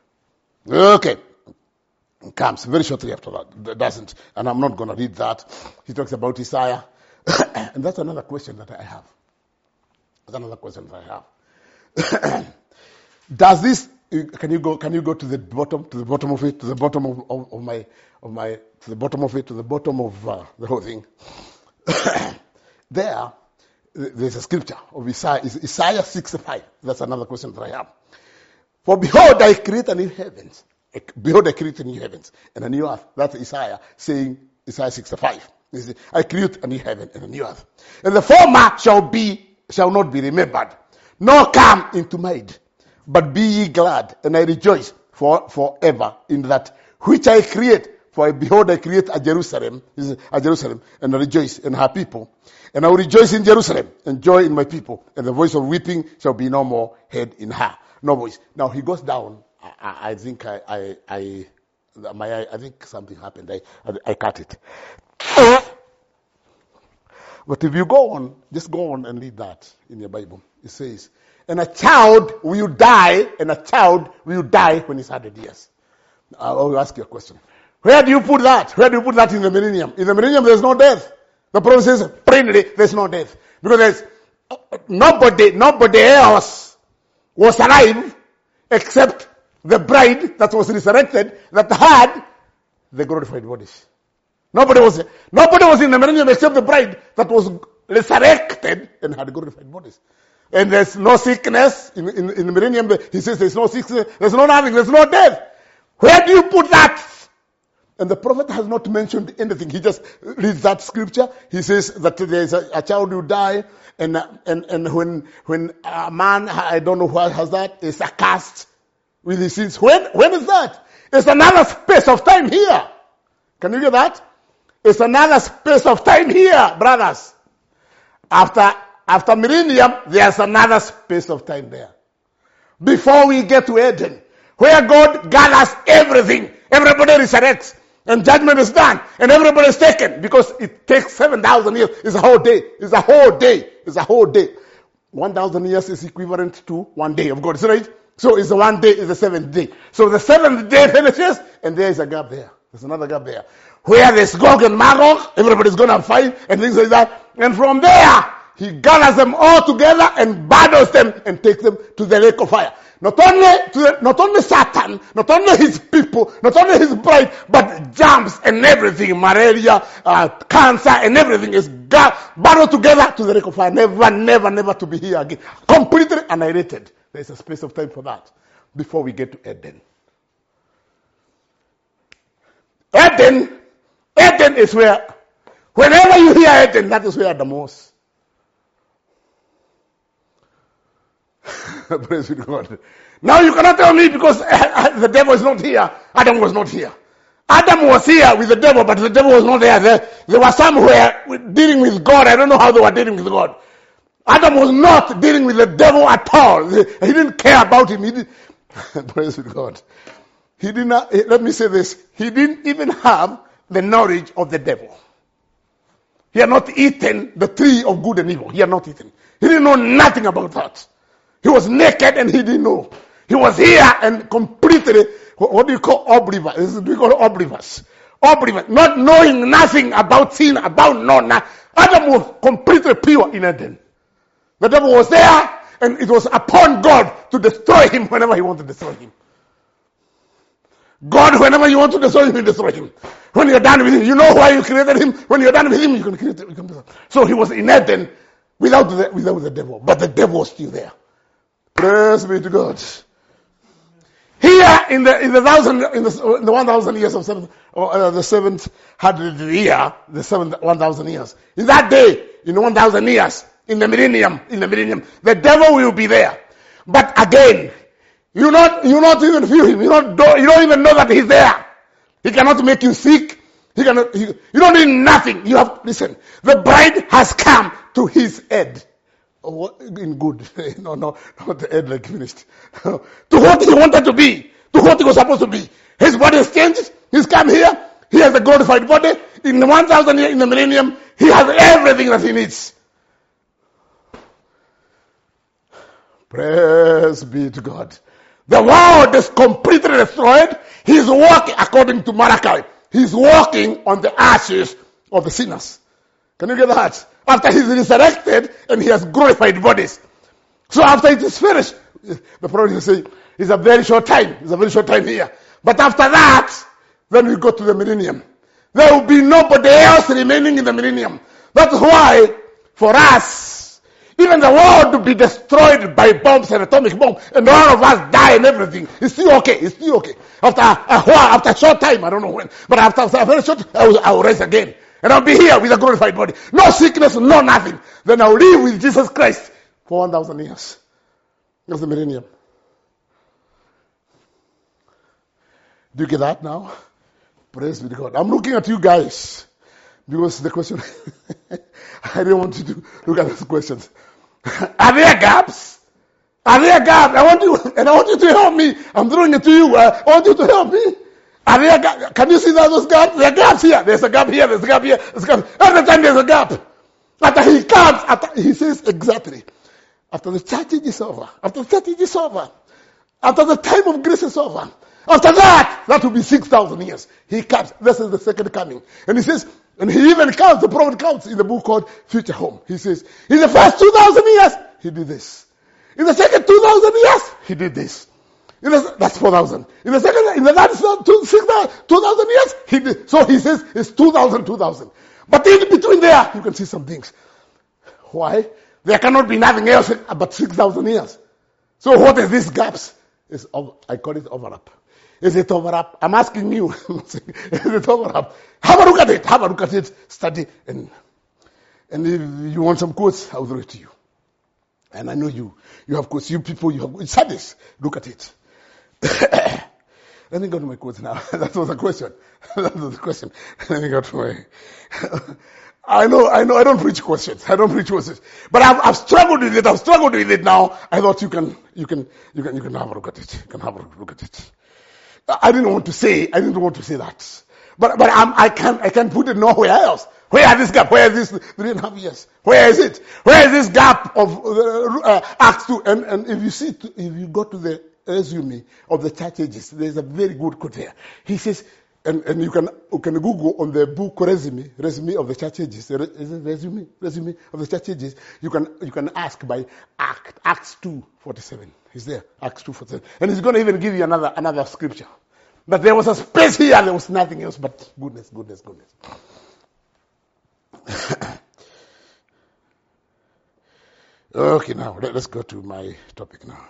Okay. It comes very shortly after that. It doesn't. And I'm not going to read that. He talks about Isaiah. And that's another question that I have. That's another question that I have. Does this, can you go, can you go to the bottom, to the bottom of it, to the bottom of, of, of my, of my, to the bottom of it, to the bottom of uh, the whole thing? There, there's a scripture of Isaiah, Isaiah sixty-five. That's another question that I have. For behold, I create a new heavens. Behold, I create a new heavens and a new earth. That's Isaiah saying, Isaiah sixty-five. I create a new heaven and a new earth. And the former shall be, shall not be remembered, nor come into mind. But be ye glad, and I rejoice for forever in that which I create. For behold, I create a Jerusalem, a Jerusalem, and I rejoice in her people. And I will rejoice in Jerusalem, and joy in my people. And the voice of weeping shall be no more heard in her. No voice. Now he goes down. I, I think I, I, I, my, I think something happened. I, I, I cut it. But if you go on, just go on and read that in your Bible. It says, and a child will die, and a child will die when he's one hundred years. I will ask you a question. Where do you put that? Where do you put that in the millennium? In the millennium, there's no death. The prophet says, plainly, there's no death. Because there's nobody, nobody else was alive, except the bride that was resurrected that had the glorified bodies. Nobody was nobody was in the millennium except the bride that was resurrected and had glorified bodies. And there's no sickness in, in, in the millennium. He says there's no sickness, there's no nothing, there's no death. Where do you put that? And the prophet has not mentioned anything. He just reads that scripture. He says that there's a, a child who die, and and and when when a man, I don't know who has that, is accursed with his sins. When when is that? It's another space of time here. Can you get that? It's another space of time here, brothers. After after millennium, there's another space of time there. Before we get to Eden, where God gathers everything, everybody resurrects, and judgment is done, and everybody is taken, because it takes seven thousand years. It's a whole day. It's a whole day. It's a whole day. one thousand years is equivalent to one day of God. Is that right? So it's a one day, is the seventh day. So the seventh day finishes, and there is a gap there. There's another gap there. Where there's Gog and Magog, everybody's going to fight, and things like that. And from there, he gathers them all together and battles them and takes them to the lake of fire. Not only to the, not only Satan, not only his people, not only his bride, but germs and everything, malaria, uh, cancer, and everything is ga- battled together to the lake of fire. Never, never, never to be here again. Completely annihilated. There's a space of time for that before we get to Eden. Eden, Eden is where, whenever you hear Eden, that is where the most. Praise be to God. Now you cannot tell me because the devil is not here. Adam was not here. Adam was here with the devil, but the devil was not there. There, there were some who were dealing with God. I don't know how they were dealing with God. Adam was not dealing with the devil at all. He didn't care about him. He didn't, praise be to God. He did not, let me say this. He didn't even have the knowledge of the devil. He had not eaten the tree of good and evil. He had not eaten. He didn't know nothing about that. He was naked and he didn't know. He was here and completely, what do you call oblivious? We call oblivious. Oblivious. Not knowing nothing about sin, about no, not. Adam was completely pure in Eden. The devil was there and it was upon God to destroy him whenever he wanted to destroy him. God, whenever you want to destroy him, you destroy him. When you're done with him, you know why you created him. When you're done with him, you can create him. So he was in Eden without the, without the devil. But the devil was still there. Praise be to God. Here in the in the thousand in the, in the one thousand years of seventh, or uh, the seventh hundred year, the seventh one thousand years. In that day, in the one thousand years, in the millennium, in the millennium, the devil will be there. But again, you not you not even feel him. You don't you don't even know that he's there. He cannot make you sick. He cannot. He, you don't need nothing. You have listen. The bride has come to his head. Oh, in good. No, no, not the head like finished. To what he wanted to be. To what he was supposed to be. His body has changed. He's come here. He has a glorified body. In the one thousand years, in the millennium, he has everything that he needs. Praise be to God. The world is completely destroyed. He's walking, according to Malachi, he's walking on the ashes of the sinners. Can you get that? After he's resurrected and he has glorified bodies. So after it is finished, the prophet is saying, it's a very short time. It's a very short time here. But after that, then we go to the millennium. There will be nobody else remaining in the millennium. That's why, for us, even the world to be destroyed by bombs and atomic bombs, and all of us die and everything, it's still okay. It's still okay. After a while, after a short time, I don't know when, but after a very short, I will, I will rise again. And I'll be here with a glorified body. No sickness, no nothing. Then I'll live with Jesus Christ for one thousand years. That's the millennium. Do you get that now? Praise be to God. I'm looking at you guys. Because the question, I didn't want you to look at these questions. Are there gaps? Are there gaps? I want you, and I want you to help me. I'm throwing it to you. Uh, I want you to help me. Are there gaps? Can you see that those gaps? There are gaps here. There's a gap here. There's a gap here. There's a gap. Every time there's a gap. After he comes, after, he says exactly. After the church age is over. After the church age is over. After the time of grace is over. After that, that will be six thousand years. He comes. This is the second coming. And he says, and he even counts, the prophet counts in the book called Future Home. He says, in the first two thousand years, he did this. In the second two thousand years, he did this. In the, that's four thousand. In the second, in the last two, six, two thousand years, he did. So he says it's two thousand, two thousand. But in between there, you can see some things. Why? There cannot be nothing else but six thousand years. So what is these gaps? It's, I call it overlap. Is it overlap? I'm asking you. Is it overlap? Have a look at it. Have a look at it. Study. And, and if you want some quotes, I'll throw it to you. And I know you. You have quotes. You people, you have studies. Look at it. Let me go to my quotes now. That was a question. That was a question. Let me go to my... I know, I know, I don't preach questions. I don't preach questions. But I've, I've struggled with it. I've struggled with it now. I thought you can, you can, you can, you can have a look at it. You can have a look at it. I didn't want to say, I didn't want to say that. But, but I'm, I can't, I can't put it nowhere else. Where is this gap? Where is this three and a half years? Where is it? Where is this gap of uh, uh, Acts two? And, and if you see, if you go to the resume of the church ages, there's a very good quote here. He says, And, and you can you can Google on the book resume, resume of the church ages. Is it resume, resume of the church ages? You can you can ask by Act, Acts two forty-seven. He's there, Acts two forty-seven, and he's going to even give you another another scripture. But there was a space here. There was nothing else but goodness, goodness, goodness. Okay, now let, let's go to my topic now.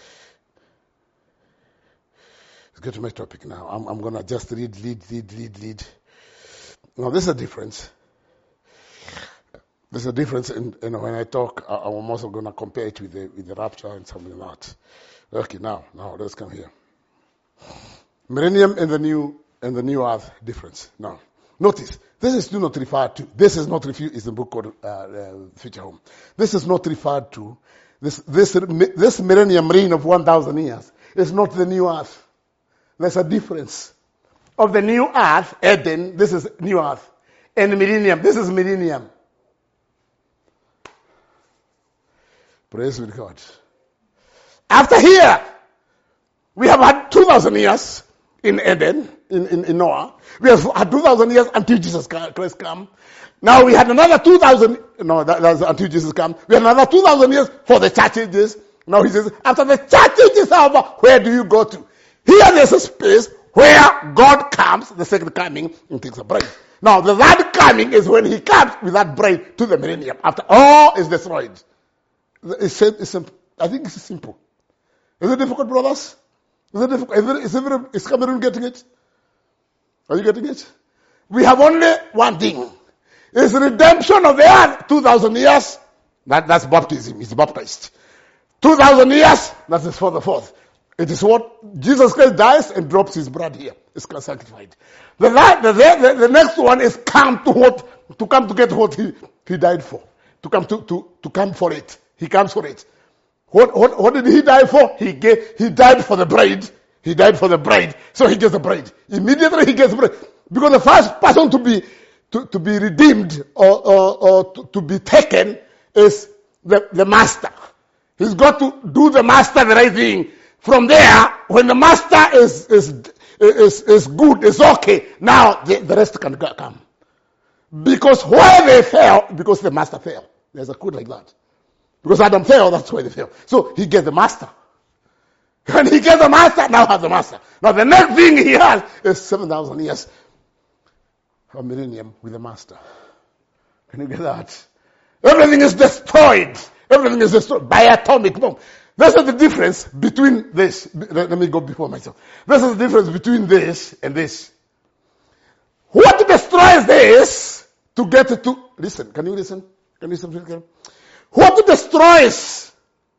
Go to my topic now. I'm, I'm going to just read, lead, lead, lead, lead. Now, there's a difference. There's a difference in, you know, when I talk, I, I'm also going to compare it with the, with the rapture and something like that. Okay, now, now, let's come here. Millennium and the new, and the new earth difference. Now, notice, this is still not referred to. This is not referred, is the book called, uh, uh, Future Home. This is not referred to. This, this, this millennium reign of one thousand years is not the new earth. There's a difference. Of the new earth, Eden, this is new earth. And millennium, this is millennium. Praise be to God. After here, we have had two thousand years in Eden, in, in, in Noah. We have had two thousand years until Jesus Christ come. Now we had another two thousand, no, that, that's until Jesus come. We had another two thousand years for the church ages. Now he says, after the church ages are over, where do you go to? Here there's a space where God comes, the second coming, and takes a bride. Now the third coming is when he comes with that bride to the millennium. After all is destroyed. It's, it's simple. I think it's simple. Is it difficult, brothers? Is it difficult? Is, it, is, it, is Cameroon getting it? Are you getting it? We have only one thing. It's redemption of the earth, two thousand years. That, that's baptism. He's baptized. two thousand years, that's for the fourth. It is what Jesus Christ dies and drops his blood here. It's sanctified. The, the, the, the next one is come to what, to come to get what he, he died for. To come to, to, to come for it. He comes for it. What, what, what did he die for? He gave, he died for the bride. He died for the bride. So he gets the bride. Immediately he gets the bride. Because the first person to be, to, to be redeemed or, or, or to, to be taken is the, the master. He's got to do the master the right thing. From there, when the master is is is, is good, is okay, now the, the rest can come. Because why they fell? Because the master fell. There's a code like that. Because Adam fell, that's why they fell. So he gets the master. When he gets the master, now has the master. Now the next thing he has is seven thousand years of millennium with the master. Can you get that? Everything is destroyed. Everything is destroyed by atomic bomb. This is the difference between this. Let me go before myself. This is the difference between this and this. What destroys this to get to... Listen, can you listen? Can you listen? What destroys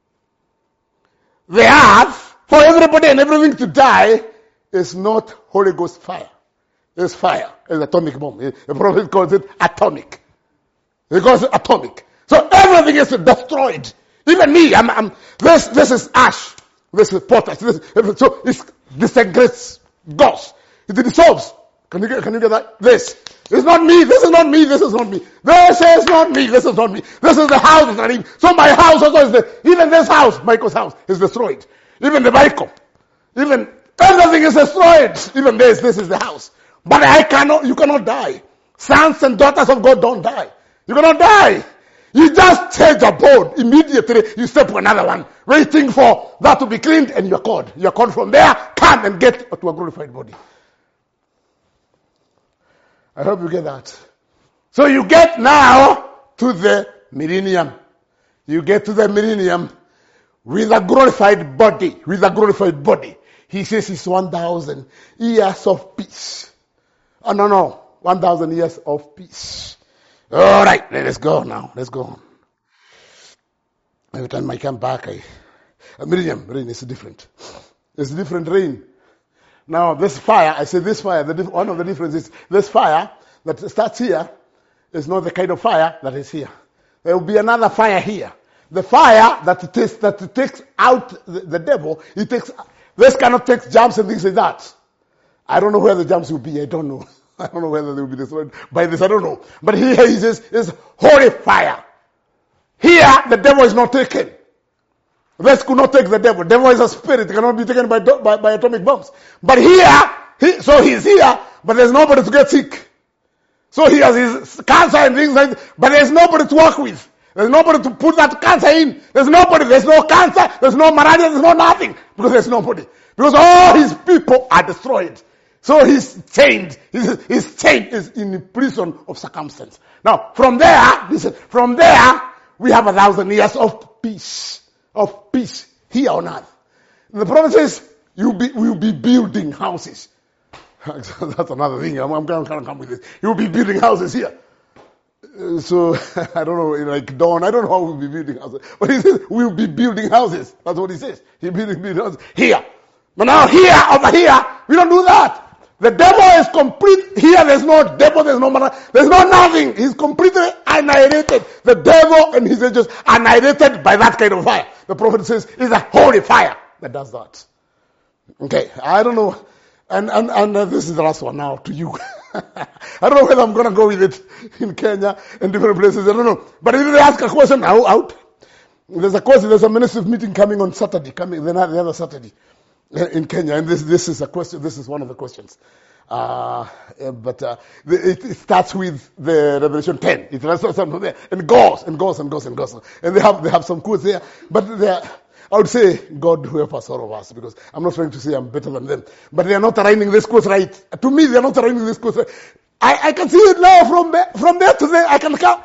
the earth for everybody and everything to die is not Holy Ghost fire. It's fire. It's atomic bomb. The prophet calls it atomic. He calls it atomic. So everything is destroyed. Even me, I'm, I'm, this, this is ash. This is potash. This, so it disintegrates, goes. It dissolves. Can you get, can you get that? This. It's not me. This is not me. This is not me. This is not me. This is not me. This is the house. It's not me. So my house also is the, even this house, Michael's house, is destroyed. Even the Michael. Even, everything is destroyed. Even this, this is the house. But I cannot, you cannot die. Sons and daughters of God don't die. You cannot die. You just change a board. Immediately, you step to another one. waiting for that to be cleaned, and you're called. You're called from there, come and get to a glorified body. I hope you get that. So you get now to the millennium. You get to the millennium with a glorified body, with a glorified body. He says it's one thousand years of peace. Oh, no, no, one thousand years of peace. All right, let's go now. Let's go on. Every time I come back, I, a millennium rain is different. It's a different rain. Now, this fire, I say this fire, the, one of the differences is this fire that starts here is not the kind of fire that is here. There will be another fire here. The fire that takes, that takes out the, the devil, it takes, this cannot take germs and things like that. I don't know where the germs will be. I don't know. I don't know whether they will be destroyed by this. I don't know. But here he says, is holy fire. Here, the devil is not taken. This could not take the devil. The devil is a spirit. It cannot be taken by, by, by atomic bombs. But here, he, so he's here, but there's nobody to get sick. So he has his cancer and things like that, but there's nobody to work with. There's nobody to put that cancer in. There's nobody. There's no cancer. There's no malaria. There's no nothing. Because there's nobody. Because all his people are destroyed. So he's chained. His, his chain is in the prison of circumstance. Now, from there, listen, from there, we have a thousand years of peace. Of peace here on earth. The prophet says, you'll be, we'll be building houses. That's another thing. I'm, I'm going to come with this. You'll be building houses here. Uh, so, I don't know, like Dawn, I don't know how we'll be building houses. But he says, we'll be building houses. That's what he says. He'll be building houses here. But now here, over here, we don't do that. The devil is complete. Here there's no devil, there's no man, there's no nothing. He's completely annihilated. The devil and his angels annihilated by that kind of fire. The prophet says it's a holy fire that does that. Okay, I don't know. And and, and uh, this is the last one now to you. I don't know whether I'm going to go with it in Kenya and different places. I don't know. But if they ask a question, I'll out. There's a question, there's a ministry meeting coming on Saturday, coming the other Saturday. In Kenya, and this this is a question. This is one of the questions, uh, but uh, it, it starts with the Revelation ten. It starts there and goes and goes and goes and goes, and they have they have some quotes there. But they are, I would say God help us, all of us, because I'm not trying to say I'm better than them, but they are not aligning this quote right. To me, they are not aligning this quote right. I, I can see it now from there, from there to there. I can come.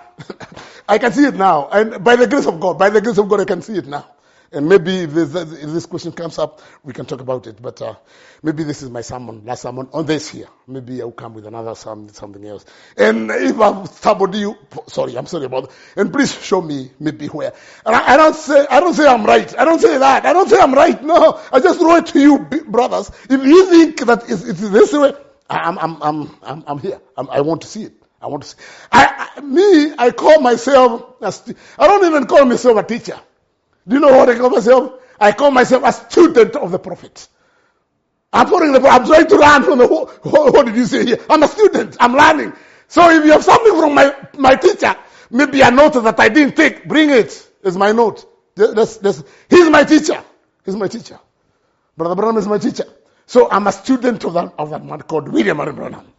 I can see it now, and by the grace of God, by the grace of God, I can see it now. And maybe if this, if this question comes up, we can talk about it. But uh, maybe this is my sermon, last sermon on this here. Maybe I'll come with another sermon, something else. And if I've stumbled you, sorry, I'm sorry about that. And please show me maybe where. And I, I don't say, I don't say I'm right. I don't say that. I don't say I'm right. No, I just throw it to you, brothers. If you think that it's, it's this way, I'm, I'm, I'm, I'm, I'm here. I'm, I want to see it. I want to see. I, I, me, I call myself. A, I don't even call myself a teacher. Do you know what I call myself? I call myself a student of the prophet. I'm following the prophet. I'm trying to learn from the, what, what did you say here? I'm a student. I'm learning. So if you have something from my, my teacher, maybe a note that I didn't take, bring it. It's my note. That's, that's, he's my teacher. He's my teacher. Brother Branham is my teacher. So I'm a student of that, of that man called William Marion Branham.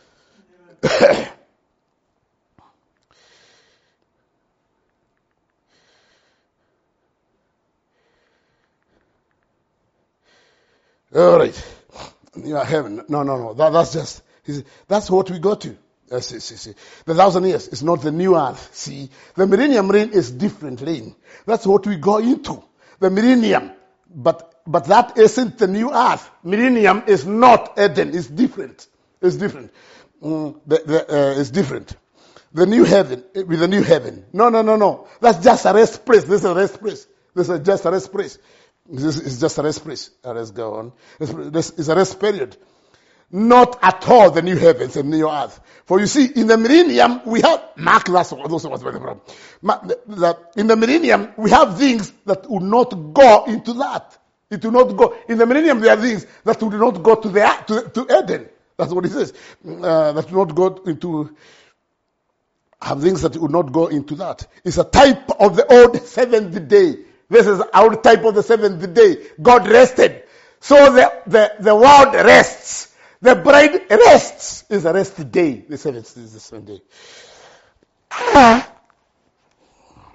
All right. You are heaven. No, no, no. That, that's just, that's what we go to. Uh, see, see, see. The thousand years is not the new earth. See, the millennium reign is different reign. That's what we go into. The millennium. But, but that isn't the new earth. Millennium is not Eden. It's different. It's different. Mm, the, the, uh, it's different. The new heaven, with the new heaven. No, no, no, no. That's just a rest place. This is a rest place. This is just a rest place. This is just a rest place. Let's go on. This is a rest period. Not at all the new heavens and new earth. For you see, in the millennium, we have, Mark, that's those was very problem. In the millennium, we have things that would not go into that. It will not go. In the millennium, there are things that will not go to the to, to Eden. That's what he says. Uh, that will not go into, have things that would not go into that. It's a type of the old seventh day. This is our type of the seventh day. God rested. So the, the, the world rests. The bride rests. It's a rest day. The seventh is the seventh day. Ah.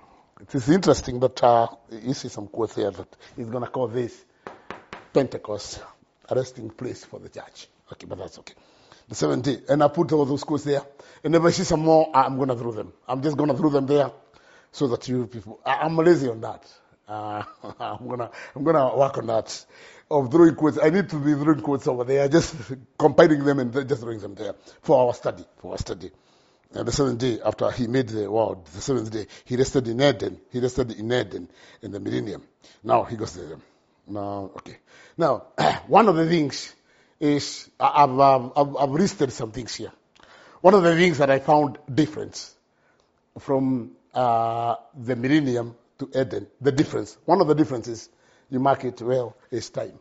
It's interesting that uh, you see some quotes here that he's going to call this Pentecost, a resting place for the church. Okay, but that's okay. The seventh day. And I put all those quotes there. And if I see some more, I'm going to throw them. I'm just going to throw them there so that you people, I, I'm lazy on that. Uh, I'm going to I'm gonna work on that. Of throwing quotes. I need to be throwing quotes over there, just compiling them and just throwing them there for our study, for our study. And the seventh day, after he made the world, the seventh day, he rested in Eden. He rested in Eden in the millennium. Now he goes there. Now, okay. Now, one of the things is, I've, I've, I've listed some things here. One of the things that I found difference from uh, the millennium to Eden, the difference, one of the differences, you mark it well, is time.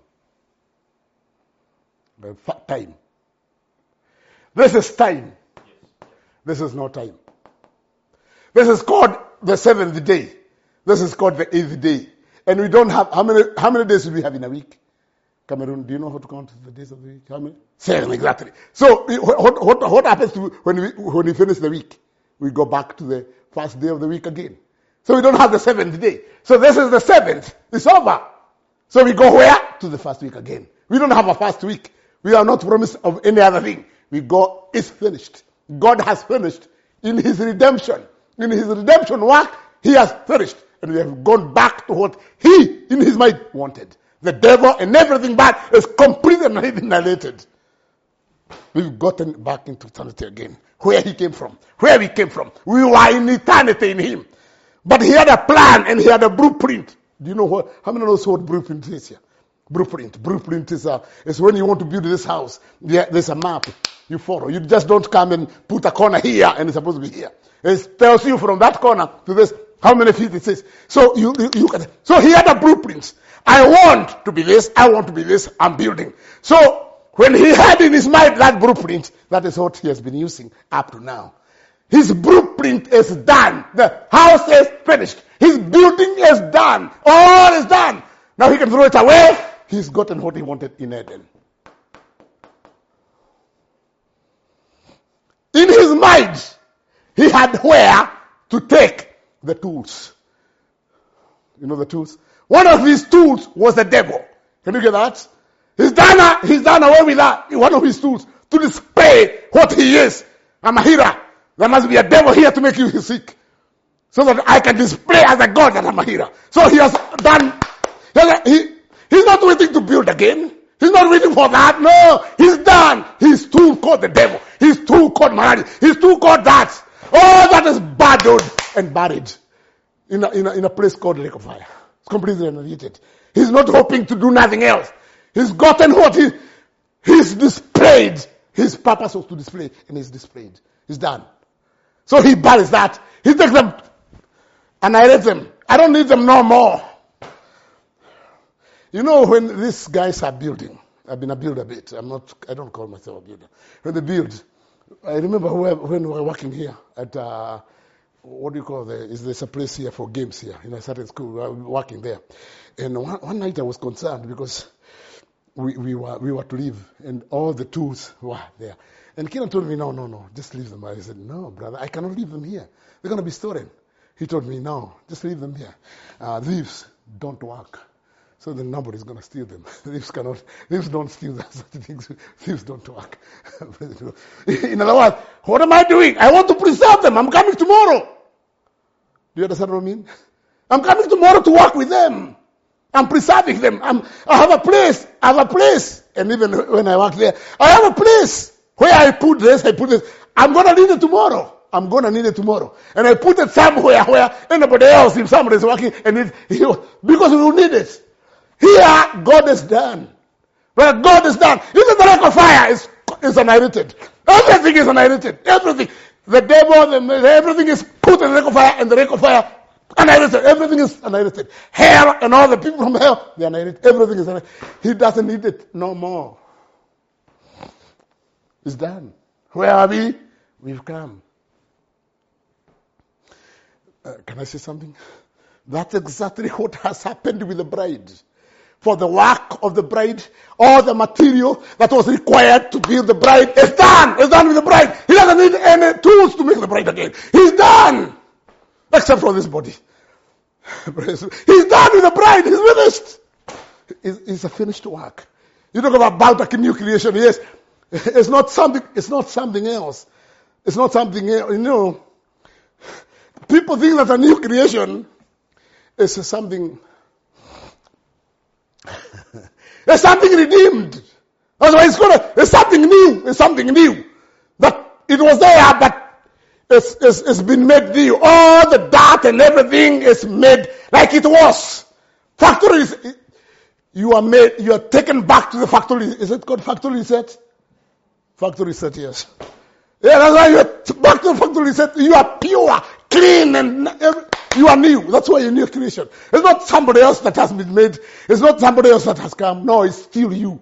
The fa- time. This is time. This is no time. This is called the seventh day. This is called the eighth day. And we don't have, how many how many days do we have in a week? Cameroon, do you know how to count the days of the week? How many? Seven, exactly. So what, what, what happens to when we, when we finish the week? We go back to the first day of the week again. So we don't have the seventh day. So this is the seventh. It's over. So we go where? To the first week again. We don't have a first week. We are not promised of any other thing. We go, it's finished. God has finished in his redemption. In his redemption work, he has finished. And we have gone back to what he, in his mind, wanted. The devil and everything bad is completely annihilated. We've gotten back into eternity again. Where he came from. Where we came from. We were in eternity in him. But he had a plan and he had a blueprint. Do you know what? How many knows what blueprint is here? Blueprint. Blueprint is, uh, is when you want to build this house. There, there's a map. You follow. You just don't come and put a corner here and it's supposed to be here. It tells you from that corner to this how many feet it is. So you, you, you can. So he had a blueprint. I want to be this. I want to be this. I'm building. So when he had in his mind that blueprint, that is what he has been using up to now. His blueprint is done. The house is finished. His building is done. All is done. Now he can throw it away. He's gotten what he wanted in Eden. In his mind, he had where to take the tools. You know the tools? One of his tools was the devil. Can you get that? He's done, he's done away with that. One of his tools to display what he is. I'm a hero. There must be a devil here to make you sick. So that I can display as a God that I'm a hero. So he has done, he, he's not waiting to build again. He's not waiting for that. No, he's done. His tool called the devil. His tool called morality. His tool called that. All that is battled and buried in a, in a, in a place called Lake of Fire. It's completely annihilated. He's not hoping to do nothing else. He's gotten what he, he's displayed. His purpose was to display, and he's displayed. He's done. So he buries that. He takes them, annihilates them. I don't need them no more. You know, when these guys are building, I've been a builder a bit. I'm not, I don't call myself a builder. When they build, I remember when we were working here at, uh, what do you call there? Is there's a place here for games here in a certain school? We were working there. And one, one night I was concerned because we, we were we were to leave and all the tools were there. And Kenan told me, no, no, no, just leave them. I said, no, brother, I cannot leave them here. They're going to be stolen. He told me, no, just leave them here. Uh, thieves don't work. So then nobody's going to steal them. Thieves cannot, thieves don't steal that such things. Thieves don't work. In other words, what am I doing? I want to preserve them. I'm coming tomorrow. Do you understand what I mean? I'm coming tomorrow to work with them. I'm preserving them. I'm, I have a place. I have a place. And even when I work there, I have a place where I put this, I put this. I'm going to need it tomorrow. I'm going to need it tomorrow. And I put it somewhere where anybody else, if somebody is working, and it, because we will need it. Here, God is done. Where God is done. Even the lake of fire is, is annihilated. Everything is annihilated. Everything. The devil, the, everything is put in the lake of fire, and the lake of fire annihilated. Everything is annihilated. Hell and all the people from hell, they annihilate. Everything is annihilated. He doesn't need it no more. It's done. Where are we? We've come. Uh, can I say something? That's exactly what has happened with the bride. For the work of the bride, all the material that was required to build the bride is done. It's done with the bride. He doesn't need any tools to make the bride again. He's done. Except for this body. He's done with the bride. He's finished. It's, it's a finished work. You talk about a new creation. Yes, it's not something. It's not something else. It's not something else. You know, people think that a new creation is something. It's something redeemed. That's why it's gonna. It's something new. It's something new. That it was there, but it's, it's, it's been made new. All the dirt and everything is made like it was. Factory is. You are made. You are taken back to the factory. Is it called factory set? Factory set, yes. Yeah, that's why you are back to the factory set. You are pure, clean, and every, you are new. That's why you're new creation. It's not somebody else that has been made. It's not somebody else that has come. No, it's still you.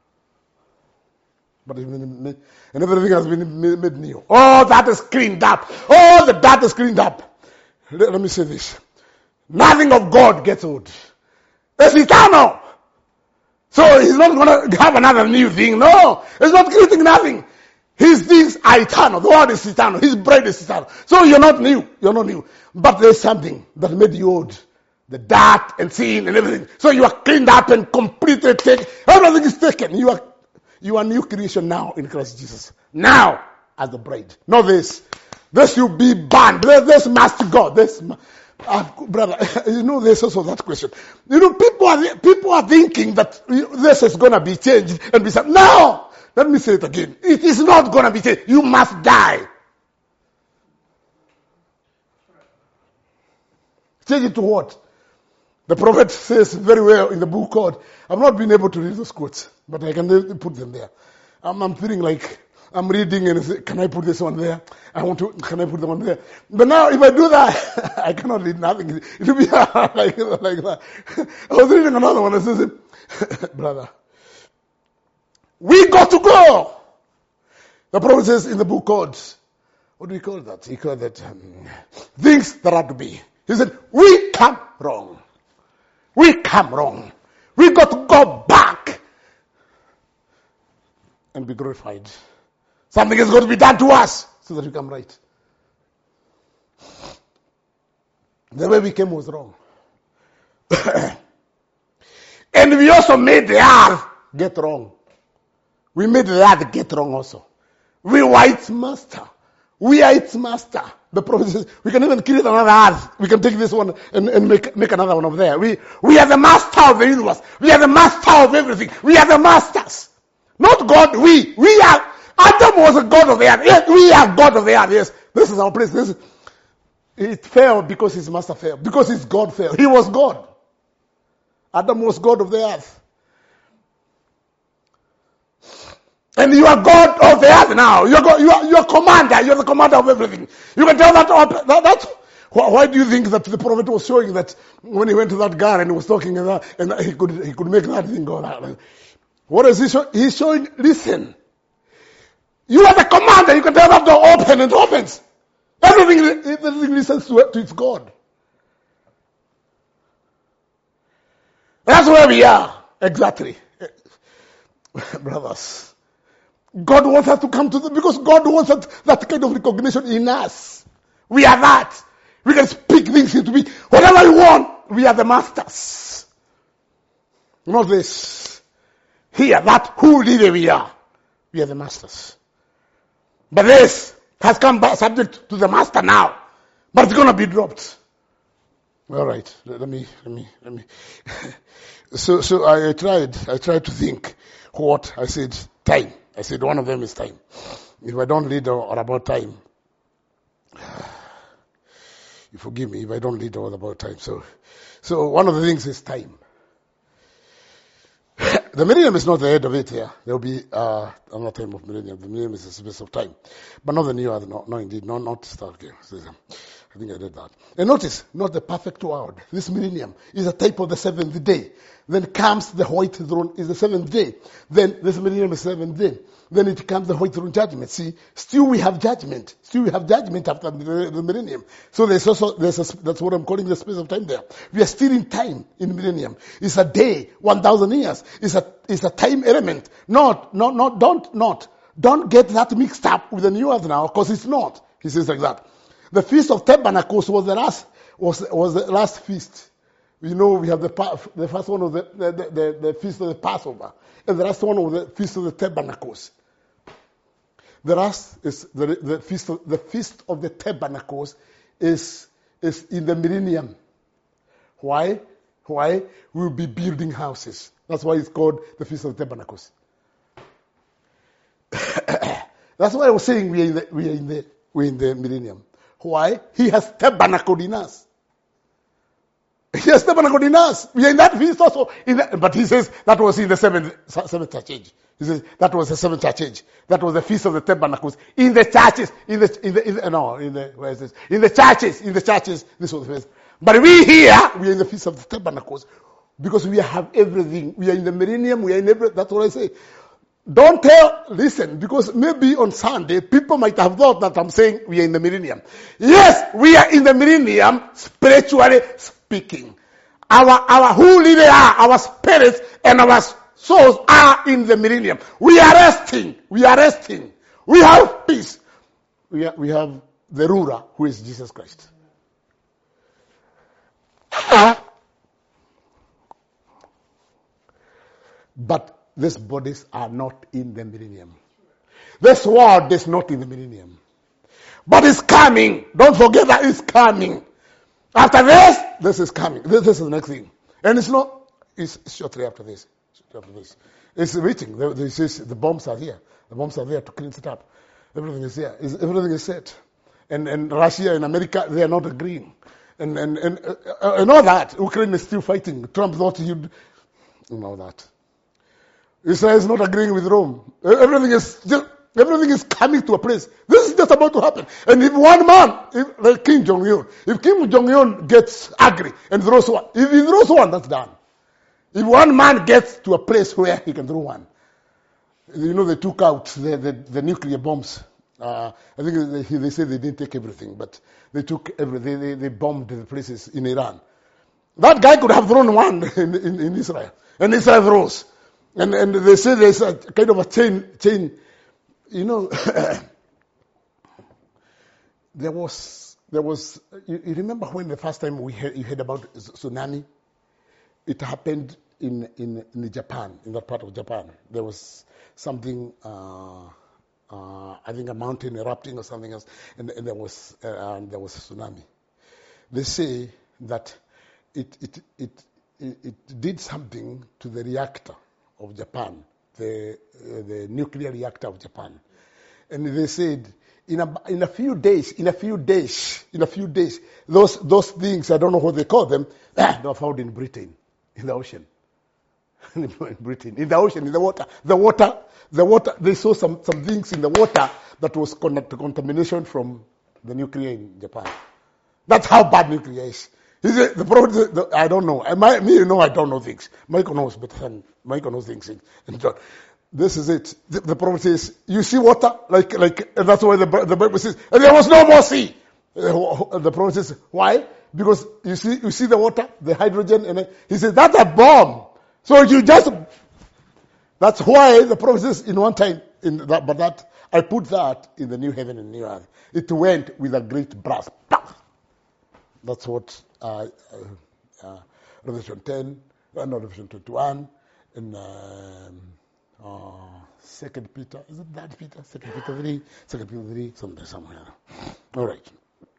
But it's been made, and everything has been made new. All that is cleaned up. All the dirt is cleaned up. Let, let me say this. Nothing of God gets old. It's eternal. So he's not going to have another new thing. No, he's not creating nothing. His things are eternal. The word is eternal. His bread is eternal. So you're not new. You're not new. But there's something that made you old. The dirt and sin and everything. So you are cleaned up and completely taken. Everything is taken. You are you are new creation now in Christ Jesus. Now as the bride. Not this. This will be banned. This must go. This uh, brother, you know, there's also that question. You know, people are people are thinking that this is going to be changed and be said, no. Let me say it again. It is not going to be changed. You must die. Change it to what? The prophet says very well in the book called, I've not been able to read those quotes, but I can put them there. I'm, I'm feeling like I'm reading and say, can I put this one there? I want to, can I put the one there? But now if I do that, I cannot read nothing. It will be like, like that. I was reading another one that says, brother, we got to go. The prophet says in the book called, what do we call that? He called that um, things that are to be. He said, we come wrong. We come wrong. We got to go back and be glorified. Something is going to be done to us so that we come right. The way we came was wrong. And we also made the earth get wrong. We made the earth get wrong also. We were its master. We are its master. The prophet says, we can even create another earth. We can take this one and, and make, make another one over there. We, we are the master of the universe. We are the master of everything. We are the masters. Not God, we. We are, Adam was a god of the earth. Yes, we are God of the earth. Yes, this is our place. This is, it failed because his master failed. Because his God failed. He was God. Adam was God of the earth. And you are God of the earth now. You are, God, you are, you are commander. You are the commander of everything. You can tell that, that that's, why, why do you think that the prophet was showing that when he went to that guy and he was talking and, that, and he could he could make that thing go that? What is he showing? He's showing, listen. You are the commander. You can tell that door open and it opens. Everything, everything listens to, to its God. That's where we are. Exactly. Brothers. God wants us to come to the, because God wants that, that kind of recognition in us. We are that. We can speak things into being. Whatever we want, we are the masters. Not this. Here, that who really we are. We are the masters. But this has come back subject to the master now. But it's going to be dropped. All right. Let, let me, let me, let me. so, so I, I tried, I tried to think what I said, time. I said one of them is time. If I don't lead or, or about time, you forgive me if I don't lead or about time. So, so one of the things is time. The millennium is not the end of it here. There will be uh, another time of millennium. The millennium is a space of time. But not the new earth. No, no indeed. No, not start game. I think I did that. And notice, not the perfect world. This millennium is a type of the seventh day. Then comes the white throne is the seventh day. Then this millennium is seventh day. Then it comes the white throne judgment. See, still we have judgment. Still we have judgment after the, the millennium. So there's also, there's a, that's what I'm calling the space of time there. We are still in time in millennium. It's a day, one thousand years. It's a, it's a time element. Not, not, not, don't, not. Don't get that mixed up with the new earth now, because it's not. He says like that. The Feast of Tabernacles was the last, was was the last feast. You know, we have the the first one of the the, the, the feast of the Passover, and the last one of the feast of the Tabernacles. The last is the the feast of, the feast of the Tabernacles is is in the millennium. Why? Why? We'll be building houses. That's why it's called the Feast of the Tabernacles. That's why I was saying we are in the we are in the we are in the millennium. Why? He has tabernacled in us. He has tabernacled in us. We are in that feast also. In the, but he says that was in the seventh seventh church age. He says that was the seventh church age. That was the feast of the tabernacles in the churches. In the in the, in the no in the where is this? In the churches. In the churches. This was the feast. But we here we are in the feast of the tabernacles because we have everything. We are in the millennium. We are in every. That's what I say. Don't tell, listen, because maybe on Sunday, people might have thought that I'm saying we are in the millennium. Yes, we are in the millennium, spiritually speaking. Our, our, who really are, our spirits and our souls are in the millennium. We are resting. We are resting. We have peace. We, are, we have the ruler, who is Jesus Christ. But these bodies are not in the millennium. This world is not in the millennium. But it's coming. Don't forget that it's coming. After this, this is coming. This, this is the next thing. And it's not, it's shortly after this. Shortly after this. It's reaching. The, the, says the bombs are here. The bombs are there to clean it up. Everything is here. It's, everything is set. And, and Russia and America, they are not agreeing. And, and, and, uh, and all that. Ukraine is still fighting. Trump thought he'd, you know that. Israel is not agreeing with Rome. Everything is just, everything is coming to a place. This is just about to happen. And if one man, if, like Kim Jong-un, if Kim Jong-un gets angry and throws one, if he throws one, that's done. If one man gets to a place where he can throw one, you know, they took out the, the, the nuclear bombs. Uh, I think they, they say they didn't take everything, but they took everything. They, they, they bombed the places in Iran. That guy could have thrown one in, in, in Israel, and Israel throws. And and they say there's a kind of a chain, chain, you know. there was, there was. You, you remember when the first time we heard, you heard about tsunami? It happened in, in in Japan, in that part of Japan. There was something, uh, uh, I think a mountain erupting or something else, and, and there was uh, and there was a tsunami. They say that it it it it, it did something to the reactor of Japan, the uh, the nuclear reactor of Japan, and they said in a in a few days, in a few days, in a few days, those those things, I don't know what they call them, they were found in Britain, in the ocean, in Britain, in the ocean, in the water, the water, the water. They saw some some things in the water that was con- contamination from the nuclear in Japan. That's how bad nuclear is. He said, the prophet said, the, I don't know. I, my, me, you know, I don't know things. Michael knows better than Michael knows things. And John, this is it. The, the prophet says, you see water? Like, like, and that's why the, the Bible says, and there was no more sea. Uh, the prophet says, why? Because you see, you see the water, the hydrogen, and he says, that's a bomb. So you just, that's why the prophet says in one time, in that, but that, I put that in the new heaven and new earth. It went with a great blast. That's what uh, uh, uh, Revelation ten, uh, not Revelation twenty-one, and um, uh, Second Peter. Is it that Peter? Second Peter three, Second Peter three, somewhere, somewhere. All right,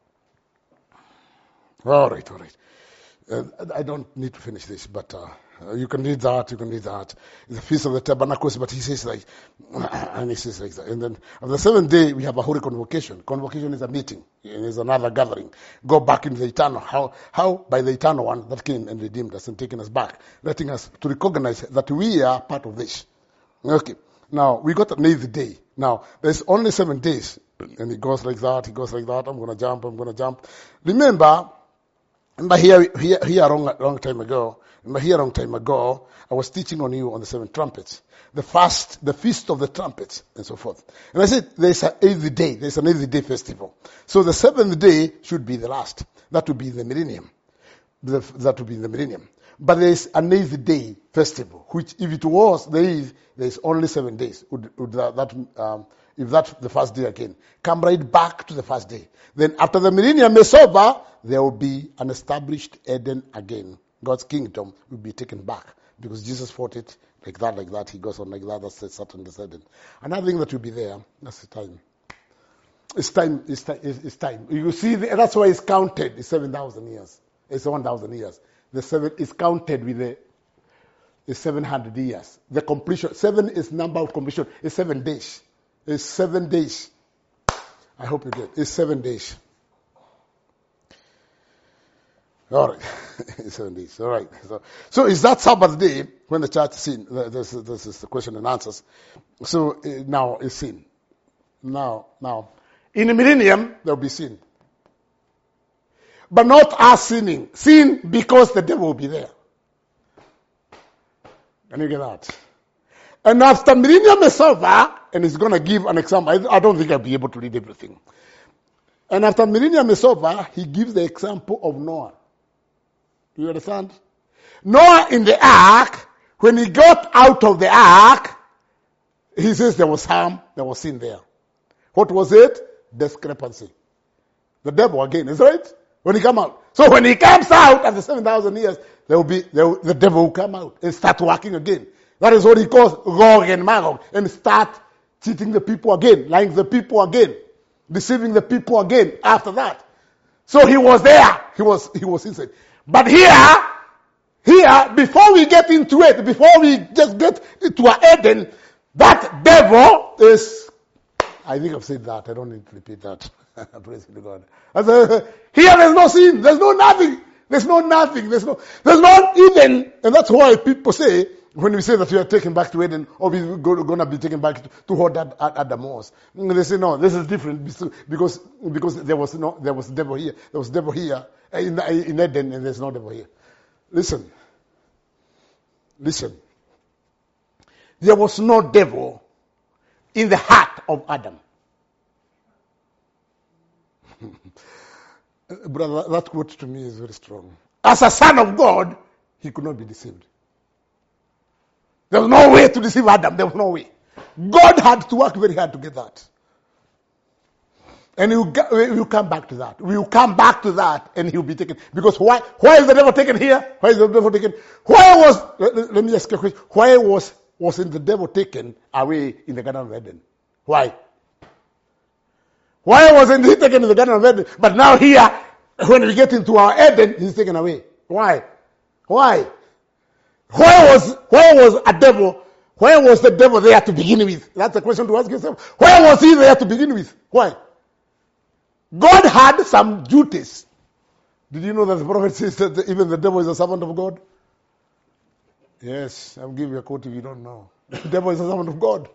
all right, all right. Uh, I don't need to finish this, but uh, you can read that. You can read that. It's the Feast of the Tabernacles, but he says like, and he says like that. And then on the seventh day, we have a holy convocation. Convocation is a meeting. It is another gathering. Go back into the eternal. How? How? By the eternal one that came and redeemed us and taken us back, letting us to recognize that we are part of this. Okay. Now we got an eighth day. Now there's only seven days, and it goes like that. It goes like that. I'm gonna jump. I'm gonna jump. Remember. Remember here, here, here a long, long time ago, remember here a long time ago, I was teaching on you on the seven trumpets, the fast, the feast of the trumpets, and so forth. And I said, there's an eighth day, there's an eighth day festival. So the seventh day should be the last. That would be the millennium. The, that would be the millennium. But there's an eighth day festival, which if it was the eighth, there's only seven days. Would, would that, that um, if that's the first day again. Come right back to the first day. Then after the millennium is over, there will be an established Eden again. God's kingdom will be taken back because Jesus fought it like that, like that. He goes on like that. That's the certain Eden. Another thing that will be there, that's the time. It's time, it's time, it's time. You see, that's why it's counted. It's seven thousand years. It's one thousand years. The seven is counted with the it's seven hundred years. The completion, seven is number of completion. It's seven days. It's seven days. I hope you get. It's seven days. All right, it's seven days. All right. So, so is that Sabbath day when the church sin? This, this is the question and answers. So uh, now it's sin. Now, now, in the millennium there will be sin, but not us sinning. Sin because the devil will be there. Can you get that? And after millennium is over, and he's going to give an example. I, I don't think I'll be able to read everything. And after millennium is over, he gives the example of Noah. Do you understand? Noah in the ark, when he got out of the ark, he says there was harm, there was sin there. What was it? Discrepancy. The devil again, is right? When he come out. So when he comes out after seven thousand years, there will be, there will, the devil will come out and start working again. That is what he calls Gog and Magog. And start cheating the people again, lying to the people again, deceiving the people again after that. So he was there. He was, he was inside. But here, here, before we get into it, before we just get into our Eden, that devil is, I think I've said that. I don't need to repeat that. Praise be to God. A, here there's no sin. There's no nothing. There's no nothing. There's no, there's not even, and that's why people say, when we say that we are taken back to Eden, or we're going to be taken back to, to what Adam was, they say no, this is different because because there was no there was devil here, there was devil here in, in Eden, and there's no devil here. Listen, listen. There was no devil in the heart of Adam. Brother, that quote to me is very strong. As a son of God, he could not be deceived. There was no way to deceive Adam. There was no way. God had to work very hard to get that. And you will come back to that. We will come back to that, and he'll be taken. Because why? Why is the devil taken here? Why is the devil taken? Why was? Let, let me ask you a question. Why was wasn't the devil taken away in the Garden of Eden? Why? Why wasn't he taken in the Garden of Eden? But now here, when we get into our Eden, he's taken away. Why? Why? Why was why was a devil? Why was the devil there to begin with? That's a question to ask yourself. Why was he there to begin with? Why? God had some duties. Did you know that the prophet says that even the devil is a servant of God? Yes, I'll give you a quote if you don't know. The devil is a servant of God.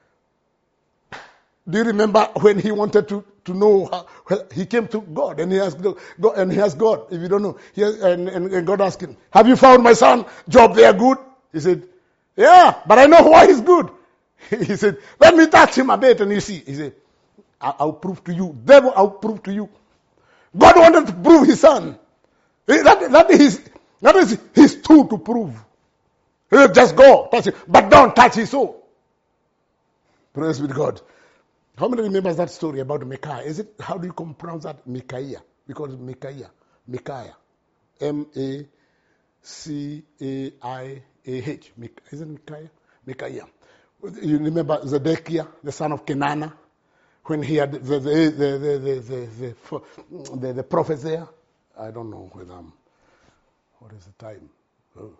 Do you remember when he wanted to, to know how, well, he came to God and he asked God, and he asked God, if you don't know, he has, and, and, and God asked him, have you found my son Job there good? He said, yeah, but I know why he's good. He said, let me touch him a bit and you see. He said, I'll prove to you. Devil, I'll prove to you. God wanted to prove his son. That, that, is, that is his tool to prove. He said, just go, touch him, but don't touch his soul. Praise be to God. How many remembers that story about Micaiah? Is it, how do you pronounce that? Micaiah. We call it Micaiah. Micaiah. M A C A I A H. Isn't it Micaiah? Micaiah. You remember Zedekiah, the son of Kenana, when he had the the the the the the, the, the, the prophets there? I don't know whether I'm, what is the time? Oh.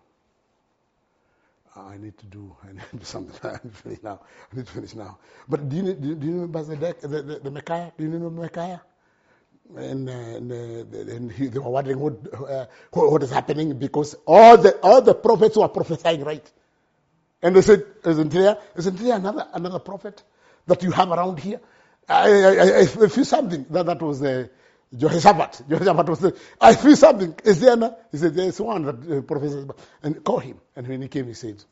I need to do, I need to do something. I need to finish now. I need to finish now. But do you, do you, do you remember the, the, the, the Micaiah? Do you remember Micaiah? And, uh, and, uh, and he, they were wondering what, uh, what is happening because all the all the prophets were prophesying, right? And they said, isn't there, isn't there another another prophet that you have around here? I, I, I feel something. That, that was the Jehoshaphat. Jehoshaphat was the, I feel something. Is there another? He said, there's one that uh, prophesies. And call him. And when he came, he said,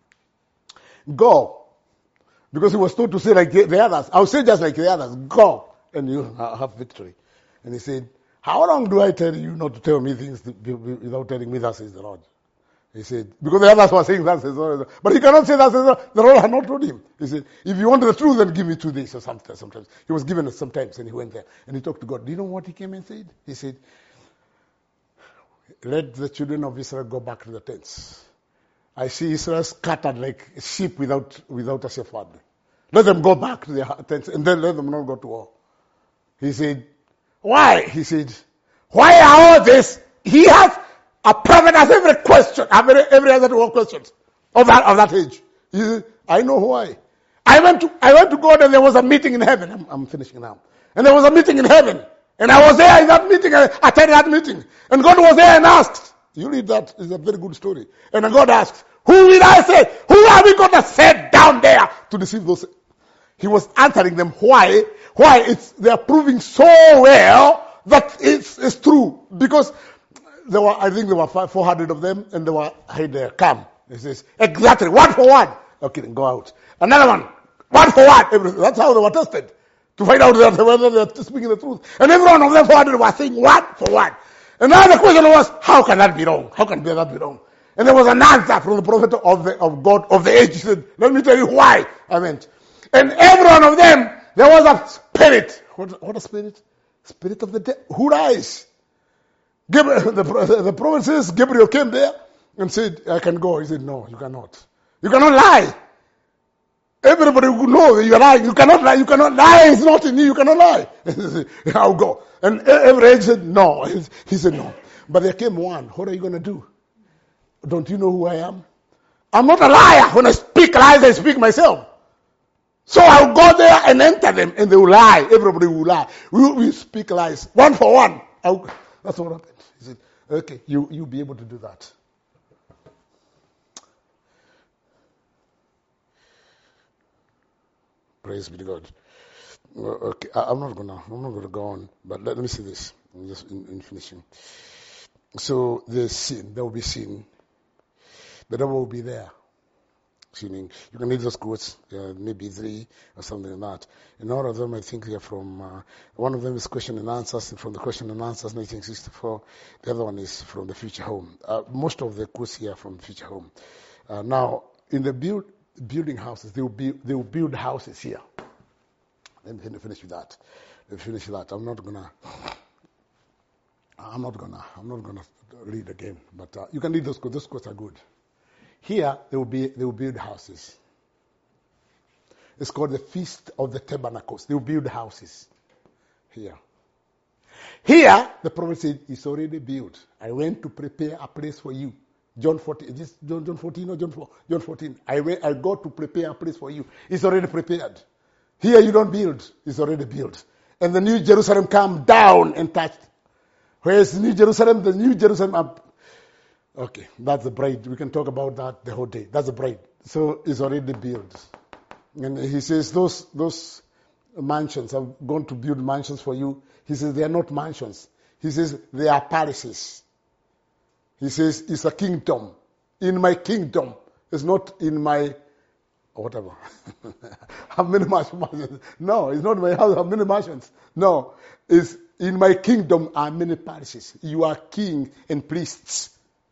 go. Because he was told to say like the, the others. I'll say just like the others. Go. And you have victory. And he said, how long do I tell you not to tell me things to, without telling me that says the Lord? He said, because the others were saying that says the Lord. But he cannot say that says the Lord. The Lord had not told him. He said, if you want the truth, then give me two days or something. Sometimes he was given it sometimes, and he went there and he talked to God. Do you know what he came and said? He said, let the children of Israel go back to the tents. I see Israel scattered like sheep without without a shepherd. Let them go back to their tents, and then let them not go to war. He said, why? He said, why are all this? He has a prophet has every question, every, every other two questions of that of that age. He said, I know why. I went to I went to God, and there was a meeting in heaven. I'm, I'm finishing now. And there was a meeting in heaven. And I was there in that meeting. I attended that meeting. And God was there and asked. You read that. It's a very good story. And God asked, who will I say? Who are we going to set down there to deceive those? He was answering them why. Why? It's, they are proving so well that it's, it's true. Because there were, I think there were five, four hundred of them, and they were, hey there, come. He says, exactly, one for one. Okay, then go out. Another one, one for one. Everything. That's how they were tested. To find out whether they're speaking the truth. And every one of them four hundred was saying one for one. And now the question was, how can that be wrong? How can that be wrong? And there was an answer from the prophet of the, of God of the age. He said, let me tell you why I meant. And every one of them, there was a spirit. What, what a spirit? Spirit of the dead. Who rise? Gabriel, the, the prophet says, Gabriel came there and said, I can go. He said, no, you cannot. You cannot lie. Everybody will know that you are lying. You cannot lie. You cannot lie. It's not in you. You cannot lie. I'll go. And every age said, no. He said, no. But there came one. What are you going to do? Don't you know who I am? I'm not a liar. When I speak lies, I speak myself. So I'll go there and enter them, and they will lie. Everybody will lie. We will speak lies. One for one. I'll, that's what happened. He said, okay, you, you'll be able to do that. Praise be to God. Okay, I'm not gonna, I'm not gonna go on, but let, let me see this. I'm just in, in finishing. So there's sin. There will be sin. The devil will be there, sinning. You can read those quotes, uh, maybe three or something like that. And all of them, I think, they're from. Uh, one of them is question and answers, and from the question and answers, nineteen sixty-four. The other one is from the Future Home. Uh, most of the quotes here are from the Future Home. Uh, now, in the build. Building houses, they will be they will build houses here. Let me finish with that. Let me finish with that. I'm not gonna. I'm not gonna. I'm not gonna read again. But uh, you can read those quotes. Those quotes are good. Here they will be they will build houses. It's called the Feast of the Tabernacles. They will build houses here. Here the prophet said, "It's already built. I went to prepare a place for you." John fourteen, just John, John fourteen or John four, John fourteen. I went, I go to prepare a place for you. It's already prepared. Here you don't build. It's already built. And the New Jerusalem come down and touched. Where's New Jerusalem? The New Jerusalem up. Okay, that's the bride. We can talk about that the whole day. That's the bride. So it's already built. And he says those those mansions, I'm going to build mansions for you. He says they are not mansions. He says they are palaces. He says, it's a kingdom. In my kingdom. It's not in my, whatever. How many mansions? No, it's not my house. How many mansions? No. It's in my kingdom are many parishes. You are king and priests.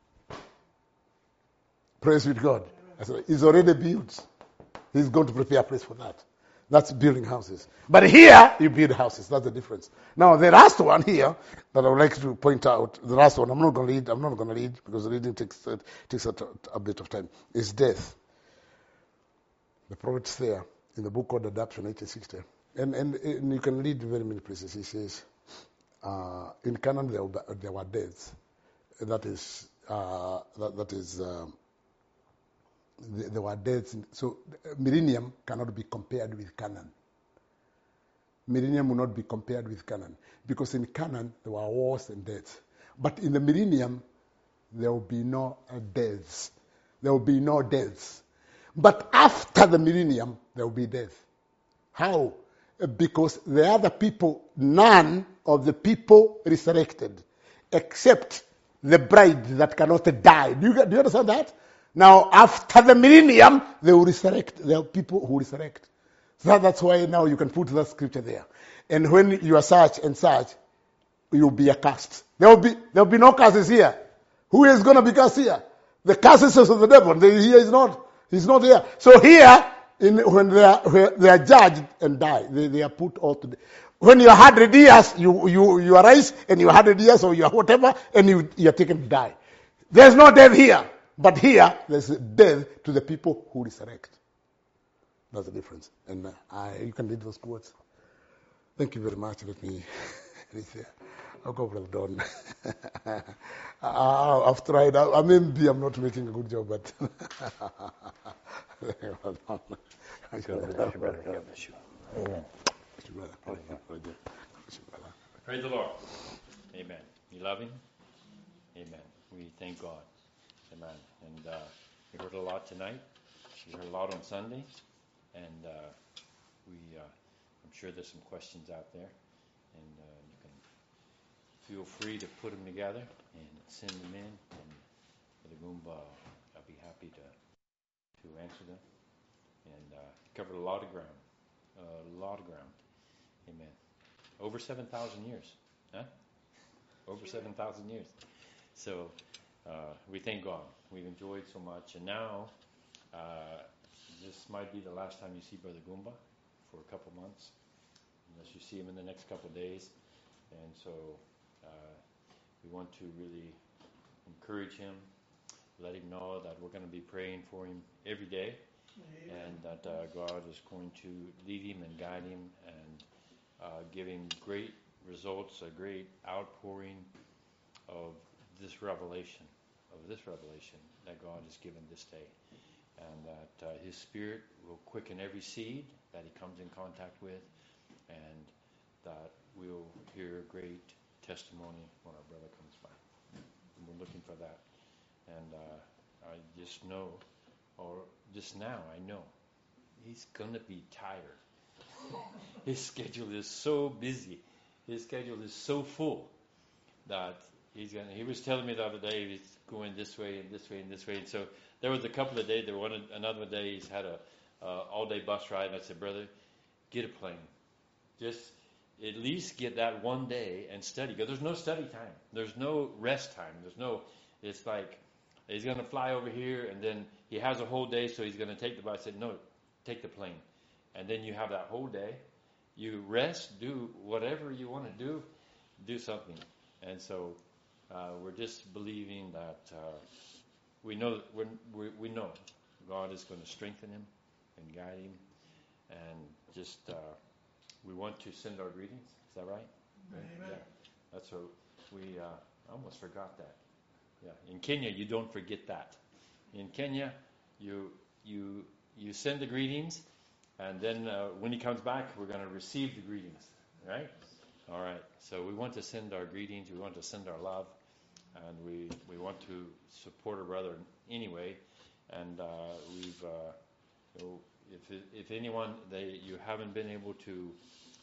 Praise with God. It's already built. He's going to prepare a place for that. That's building houses. But here, you build houses. That's the difference. Now, the last one here that I would like to point out, the last one, I'm not going to read, I'm not going to read because reading takes, uh, takes a, a bit of time, is death. The prophet's there in the book called Adaption, nineteen sixty. And, and, and you can read very many places. He says, uh, in Canaan there were, there were deaths. That is, uh, that, that is, um, there were deaths. So millennium cannot be compared with Canaan. Millennium will not be compared with Canaan. Because in Canaan, there were wars and deaths. But in the millennium, there will be no deaths. There will be no deaths. But after the millennium, there will be death. How? Because the other people, none of the people resurrected, except the bride that cannot die. Do you, do you understand that? Now, after the millennium, they will resurrect. There are people who resurrect. So that's why now you can put that scripture there. And when you are such and such, you'll be accursed. There will be there will be no curses here. Who is going to be cursed here? The curses of the devil. The, here is not. He's not here. So here, in, when they are, when they are judged and die, they, they are put all to death. When you are one hundred years, you, you, you arise, and you are one hundred years, or you are whatever, and you, you are taken to die. There's no death here. But here, there's death to the people who resurrect. That's the difference. And uh, I, you can read those quotes. Thank you very much. Let me read there. I'll go, Brother Don. I, I've tried. I, I maybe I'm not making a good job, but. God bless you, brother. God bless you. Amen. Praise the Lord. Amen. You love Him? Amen. We thank God. Amen. And uh, we heard a lot tonight. We heard a lot on Sunday. And uh, we, uh, I'm sure there's some questions out there. And uh, you can feel free to put them together and send them in. And for the Goomba, I'll be happy to to answer them. And uh, covered a lot of ground. A lot of ground. Amen. Over seven thousand years. Huh? Over seven thousand years. So uh, we thank God. We've enjoyed so much. And now, uh, this might be the last time you see Brother Goomba for a couple months, unless you see him in the next couple of days. And so uh, we want to really encourage him, let him know that we're going to be praying for him every day. Amen. And that uh, God is going to lead him and guide him and uh, give him great results, a great outpouring of this revelation, of this revelation that God has given this day. And that uh, His Spirit will quicken every seed that He comes in contact with, and that we'll hear a great testimony when our brother comes by. And we're looking for that. And uh, I just know, or just now I know, he's going to be tired. His schedule is so busy. His schedule is so full that he's going to, he was telling me the other day he's going this way and this way and this way. And so there was a couple of days, there one another day he's had a uh, all-day bus ride. And I said, brother, get a plane. Just at least get that one day and study. Because there's no study time. There's no rest time. There's no, it's like, he's going to fly over here, and then he has a whole day, so he's going to take the bus. I said, no, take the plane. And then you have that whole day. You rest, do whatever you want to do, do something. And so uh, we're just believing that uh, we know we're, we we know God is going to strengthen him and guide him. And just uh, we want to send our greetings. Is that right? Amen. Yeah. That's what we uh, I almost forgot that. Yeah, in Kenya, you don't forget that. In Kenya, you you you send the greetings, and then uh, when he comes back, we're going to receive the greetings, right? All right. So we want to send our greetings. We want to send our love, and we we want to support our brother anyway. And uh, we've uh, you know, if if anyone they you haven't been able to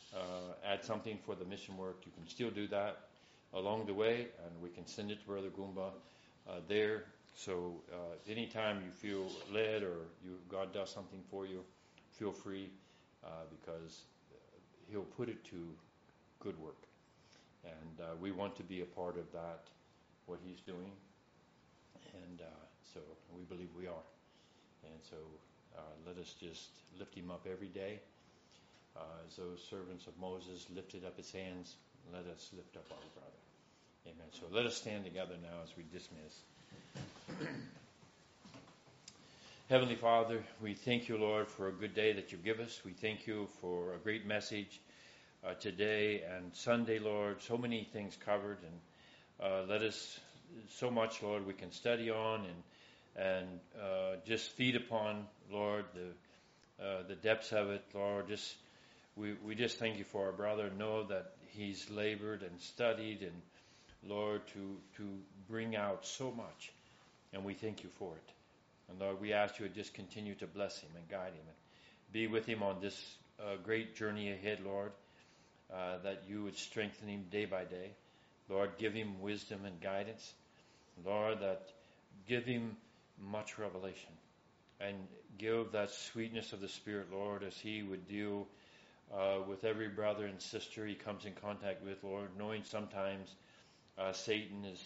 uh, add something for the mission work, you can still do that along the way, and we can send it to Brother Goomba uh, there. So uh, anytime you feel led or you God does something for you, feel free uh, because He'll put it to good work. And uh, we want to be a part of that, what He's doing. And uh, so we believe we are. And so uh, let us just lift Him up every day. Uh, as those servants of Moses lifted up his hands, let us lift up our brother. Amen. So let us stand together now as we dismiss. Heavenly Father, we thank you, Lord, for a good day that you give us. We thank you for a great message uh, today and Sunday, Lord. So many things covered, and uh, let us so much, Lord, we can study on and and uh, just feed upon, Lord, the uh, the depths of it, Lord. Just we we just thank you for our brother. Know that he's labored and studied and, Lord, to, to bring out so much, and we thank you for it. And Lord, we ask you to just continue to bless him and guide him and be with him on this uh, great journey ahead, Lord, uh, that you would strengthen him day by day. Lord, give him wisdom and guidance. Lord, that give him much revelation and give that sweetness of the Spirit, Lord, as he would deal uh, with every brother and sister he comes in contact with, Lord, knowing sometimes Uh, Satan is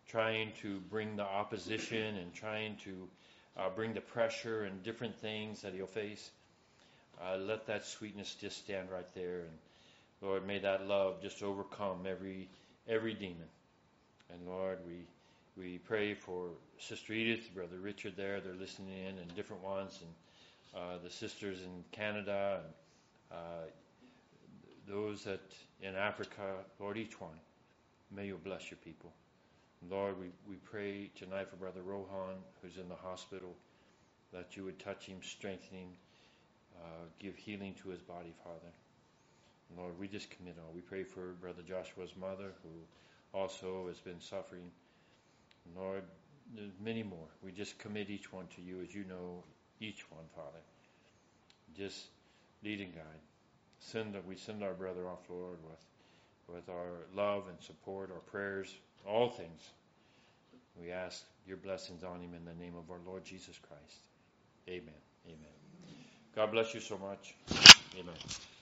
trying to bring the opposition and trying to uh, bring the pressure and different things that he'll face. Uh, let that sweetness just stand right there. And Lord, may that love just overcome every every demon. And Lord, we we pray for Sister Edith, Brother Richard there. They're listening in, and different ones, and uh, the sisters in Canada, and uh, those that in Africa. Lord, each one, may you bless your people. Lord, we, we pray tonight for Brother Rohan, who's in the hospital, that you would touch him, strengthen him, uh, give healing to his body, Father. Lord, we just commit all. We pray for Brother Joshua's mother, who also has been suffering. Lord, there's many more. We just commit each one to you, as you know each one, Father. Just lead and guide. Send we send our brother off, Lord, with with our love and support, our prayers, all things. We ask your blessings on him in the name of our Lord Jesus Christ. Amen. Amen. God bless you so much. Amen.